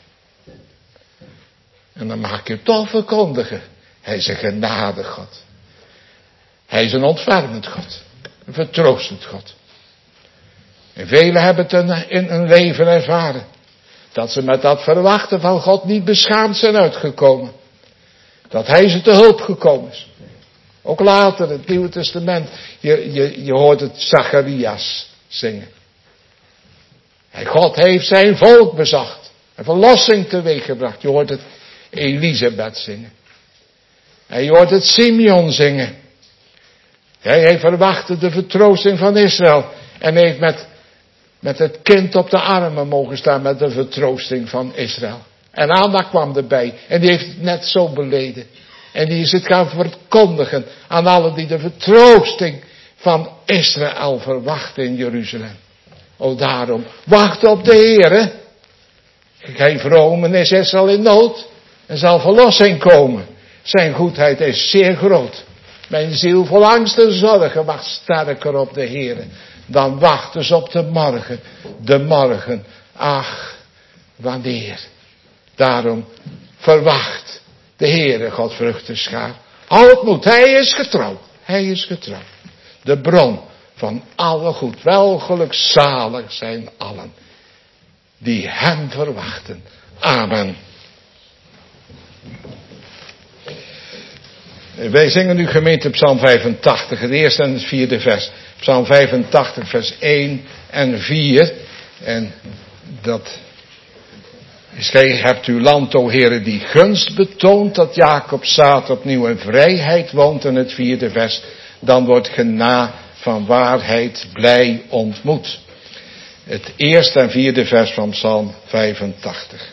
En dan mag ik u toch verkondigen. Hij is een genadig God. Hij is een ontfermend God. Een vertroostend God. En velen hebben het in hun leven ervaren. Dat ze met dat verwachten van God niet beschaamd zijn uitgekomen. Dat hij ze te hulp gekomen is. Ook later, het Nieuwe Testament. Je, je, je hoort het Zacharias zingen. En God heeft zijn volk bezacht. En verlossing teweeggebracht. Je hoort het Elisabeth zingen. En je hoort het Simeon zingen. Hij verwachtte de vertroosting van Israël. En heeft met, met het kind op de armen mogen staan met de vertroosting van Israël. En Anna kwam erbij. En die heeft het net zo beleden. En die is het gaan verkondigen aan allen die de vertroosting van Israël verwachten in Jeruzalem. O daarom, wacht op de Heere. Gij vromen is Israël in nood. En zal verlossing komen. Zijn goedheid is zeer groot. Mijn ziel vol angst en zorgen wacht sterker op de Heere. Dan wacht dus op de morgen. De morgen. Ach, wanneer. Daarom verwacht de Heere Godvruchtenschaar. Houd moed, hij is getrouw. Hij is getrouw. De bron van alle goed. Wel gelukzalig zijn allen die hem verwachten. Amen. Wij zingen nu gemeente Psalm vijfentachtig, het eerste en het vierde vers. Psalm vijfentachtig vers één en vier. En dat Gij hebt uw land, o Heere, die gunst betoond, dat Jacob zaad opnieuw in vrijheid woont. En het vierde vers, dan wordt ge na van waarheid blij ontmoet. Het eerste en vierde vers van Psalm vijfentachtig.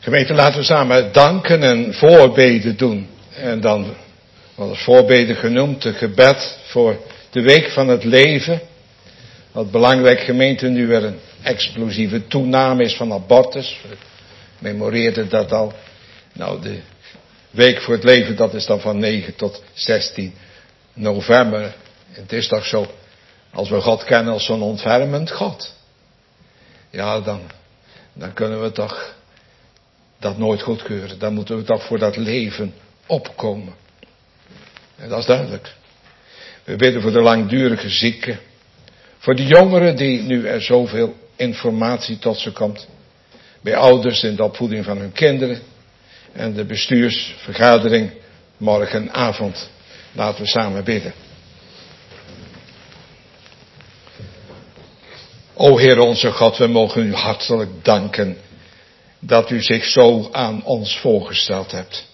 Gemeente, laten we samen danken en voorbeden doen. En dan wordt als voorbeden genoemd, de gebed voor de week van het leven. Wat belangrijk, gemeente, nu er een explosieve toename is van abortus. We memoreerden dat al. Nou, de week voor het leven, dat is dan van negen tot zestien november. Het is toch zo, als we God kennen als zo'n ontfermend God. Ja, dan, dan kunnen we toch dat nooit goedkeuren. Dan moeten we toch voor dat leven opkomen. En dat is duidelijk. We bidden voor de langdurige zieken. Voor de jongeren die nu er zoveel informatie tot ze komt. Bij ouders in de opvoeding van hun kinderen. En de bestuursvergadering morgenavond. Laten we samen bidden. O Heer onze God, we mogen u hartelijk danken dat u zich zo aan ons voorgesteld hebt.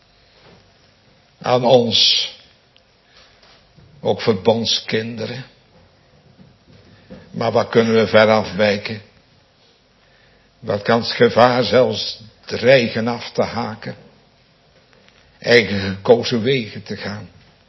Aan ons, ook verbondskinderen. Maar waar kunnen we ver afwijken? Wat kan het gevaar zelfs dreigen af te haken? Eigen gekozen wegen te gaan.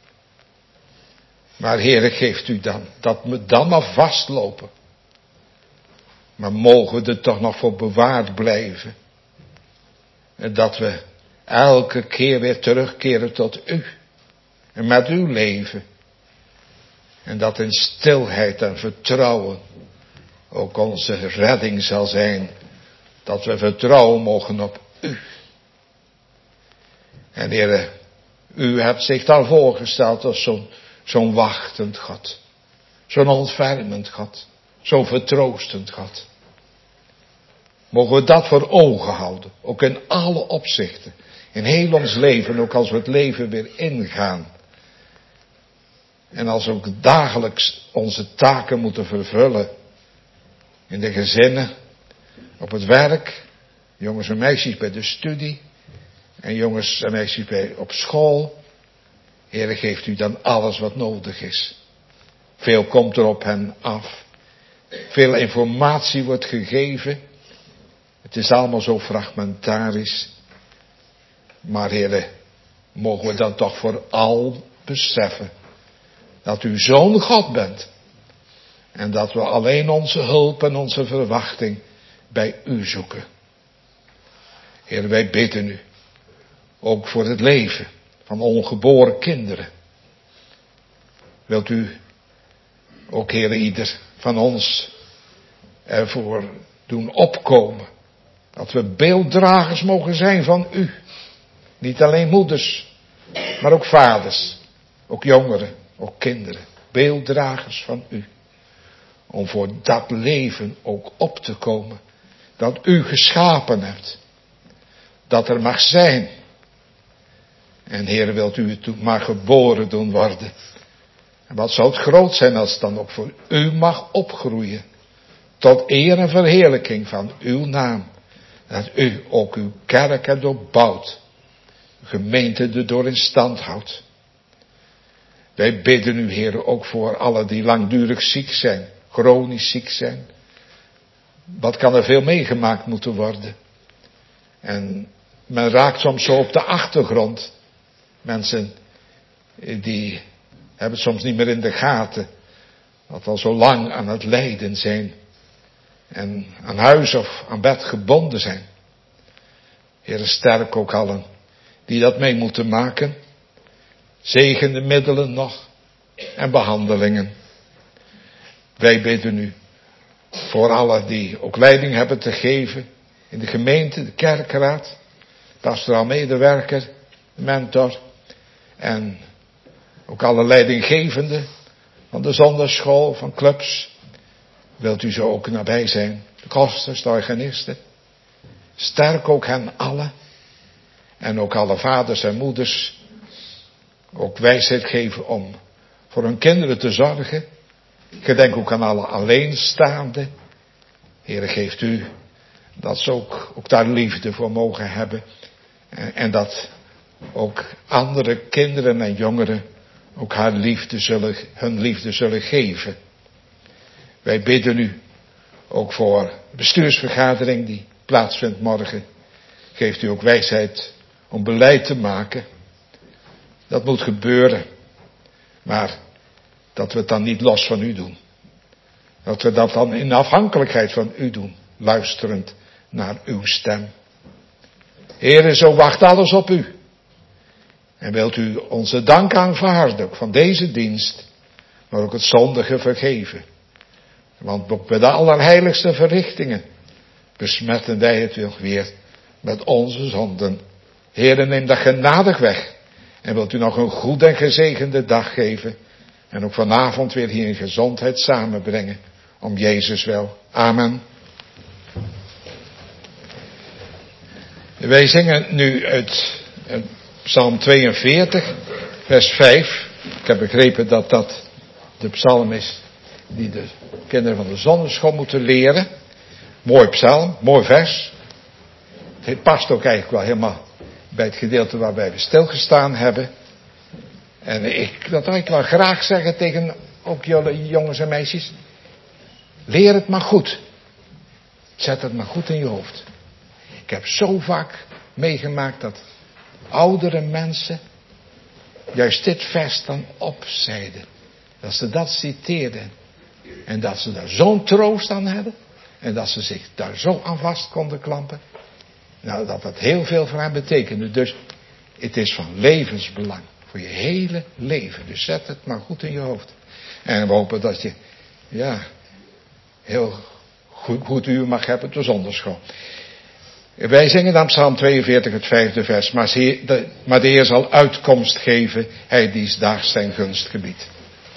Maar Heere, geeft u dan, dat we dan maar vastlopen. Maar mogen we er toch nog voor bewaard blijven. En dat we elke keer weer terugkeren tot u. En met uw leven. En dat in stilheid en vertrouwen ook onze redding zal zijn. Dat we vertrouwen mogen op u. En Heere, u hebt zich daar voorgesteld als zo'n zo'n wachtend God. Zo'n ontfermend God. Zo'n vertroostend God. Mogen we dat voor ogen houden. Ook in alle opzichten. In heel ons leven. Ook als we het leven weer ingaan. En als we ook dagelijks onze taken moeten vervullen. In de gezinnen. Op het werk. Jongens en meisjes bij de studie. En jongens en meisjes bij, op school. Heere, geeft u dan alles wat nodig is. Veel komt er op hen af. Veel informatie wordt gegeven. Het is allemaal zo fragmentarisch. Maar Heere, mogen we dan toch vooral beseffen dat u zo'n God bent. En dat we alleen onze hulp en onze verwachting bij u zoeken. Heere, wij bidden u. Ook voor het leven van ongeboren kinderen. Wilt u ook, Heere, ieder van ons ervoor doen opkomen. Dat we beelddragers mogen zijn van u. Niet alleen moeders, maar ook vaders. Ook jongeren, ook kinderen. Beelddragers van u. Om voor dat leven ook op te komen. Dat u geschapen hebt. Dat er mag zijn. En Heere, wilt u het maar geboren doen worden. En wat zou het groot zijn als het dan ook voor u mag opgroeien. Tot eer en verheerlijking van uw naam. Dat u ook uw kerk erdoor bouwt. Gemeente erdoor in stand houdt. Wij bidden u, Heere, ook voor allen die langdurig ziek zijn. Chronisch ziek zijn. Wat kan er veel meegemaakt moeten worden. En men raakt soms zo op de achtergrond. Mensen die hebben het soms niet meer in de gaten. Dat al zo lang aan het lijden zijn. En aan huis of aan bed gebonden zijn. Heere, sterk ook allen die dat mee moeten maken. Zegende middelen nog. En behandelingen. Wij bidden u voor allen die ook leiding hebben te geven. In de gemeente, de kerkraad. Pastoraal medewerker, mentor. En ook alle leidinggevenden van de zondagschool, van clubs. Wilt u zo ook nabij zijn. De kosters, de organisten. Sterk ook hen allen. En ook alle vaders en moeders. Ook wijsheid geven om voor hun kinderen te zorgen. Ik denk ook aan alle alleenstaanden. Heere, geeft u dat ze ook, ook daar liefde voor mogen hebben. En, en dat ook andere kinderen en jongeren ook haar liefde zullen, hun liefde zullen geven. Wij bidden u ook voor de bestuursvergadering die plaatsvindt morgen. Geeft u ook wijsheid om beleid te maken. Dat moet gebeuren. Maar dat we het dan niet los van u doen. Dat we dat dan in afhankelijkheid van u doen. Luisterend naar uw stem. Heere, zo wacht alles op u. En wilt u onze dank aanvaarden van deze dienst. Maar ook het zondige vergeven. Want ook bij de allerheiligste verrichtingen besmetten wij het nog weer met onze zonden. Heere, neem dat genadig weg. En wilt u nog een goed en gezegende dag geven. En ook vanavond weer hier in gezondheid samenbrengen. Om Jezus wel. Amen. Wij zingen nu uit Psalm tweeënveertig, vers vijf. Ik heb begrepen dat dat de psalm is die de kinderen van de zonneschool moeten leren. Mooi psalm, mooi vers. Het past ook eigenlijk wel helemaal bij het gedeelte waarbij we stilgestaan hebben. En ik wil eigenlijk wel graag zeggen tegen ook jullie jongens en meisjes. Leer het maar goed. Zet het maar goed in je hoofd. Ik heb zo vaak meegemaakt dat oudere mensen juist dit vers dan opzeiden. Dat ze dat citeerden. En dat ze daar zo'n troost aan hebben. En dat ze zich daar zo aan vast konden klampen. Nou, dat dat heel veel voor hen betekende. Dus het is van levensbelang. Voor je hele leven. Dus zet het maar goed in je hoofd. En we hopen dat je, ja, heel goed, goed uur mag hebben op de zondagschool. Wij zingen dan Psalm tweeënveertig, het vijfde vers. Maar de, maar de Heer zal uitkomst geven, hij die daags zijn gunst gebiedt.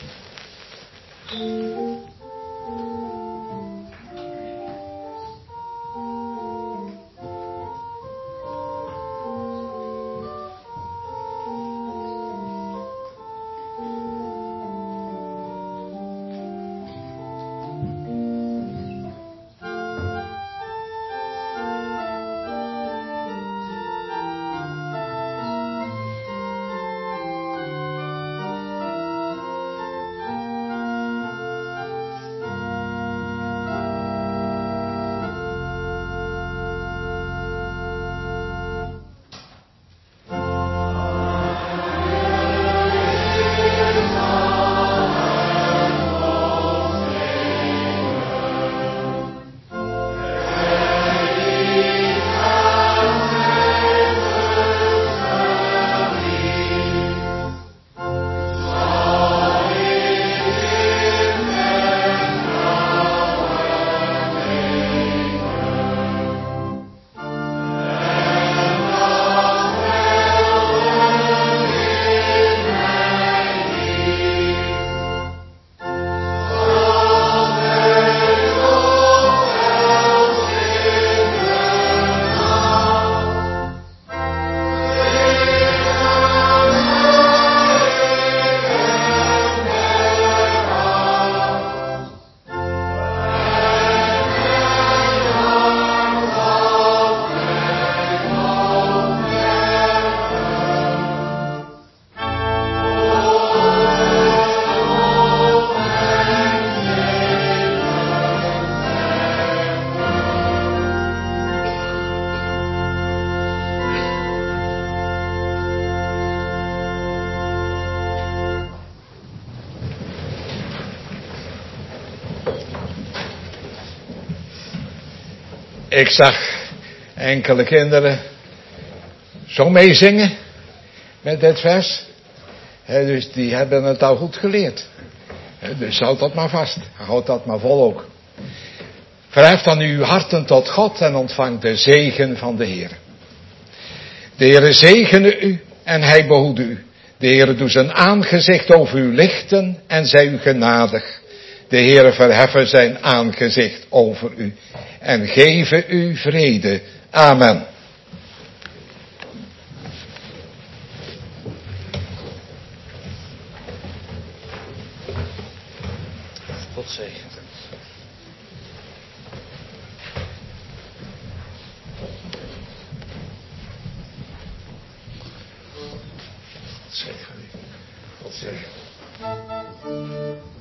Ik zag enkele kinderen zo meezingen met dit vers. He, dus die hebben het al goed geleerd. He, dus houd dat maar vast. Houd dat maar vol ook. Verhef dan uw harten tot God en ontvang de zegen van de Heer. De Heere zegene u en hij behoede u. De Heere doet zijn aangezicht over u lichten en zij u genadig. De Heere verheffen zijn aangezicht over u en geven u vrede. Amen. God zegen. God zegen. God zegen.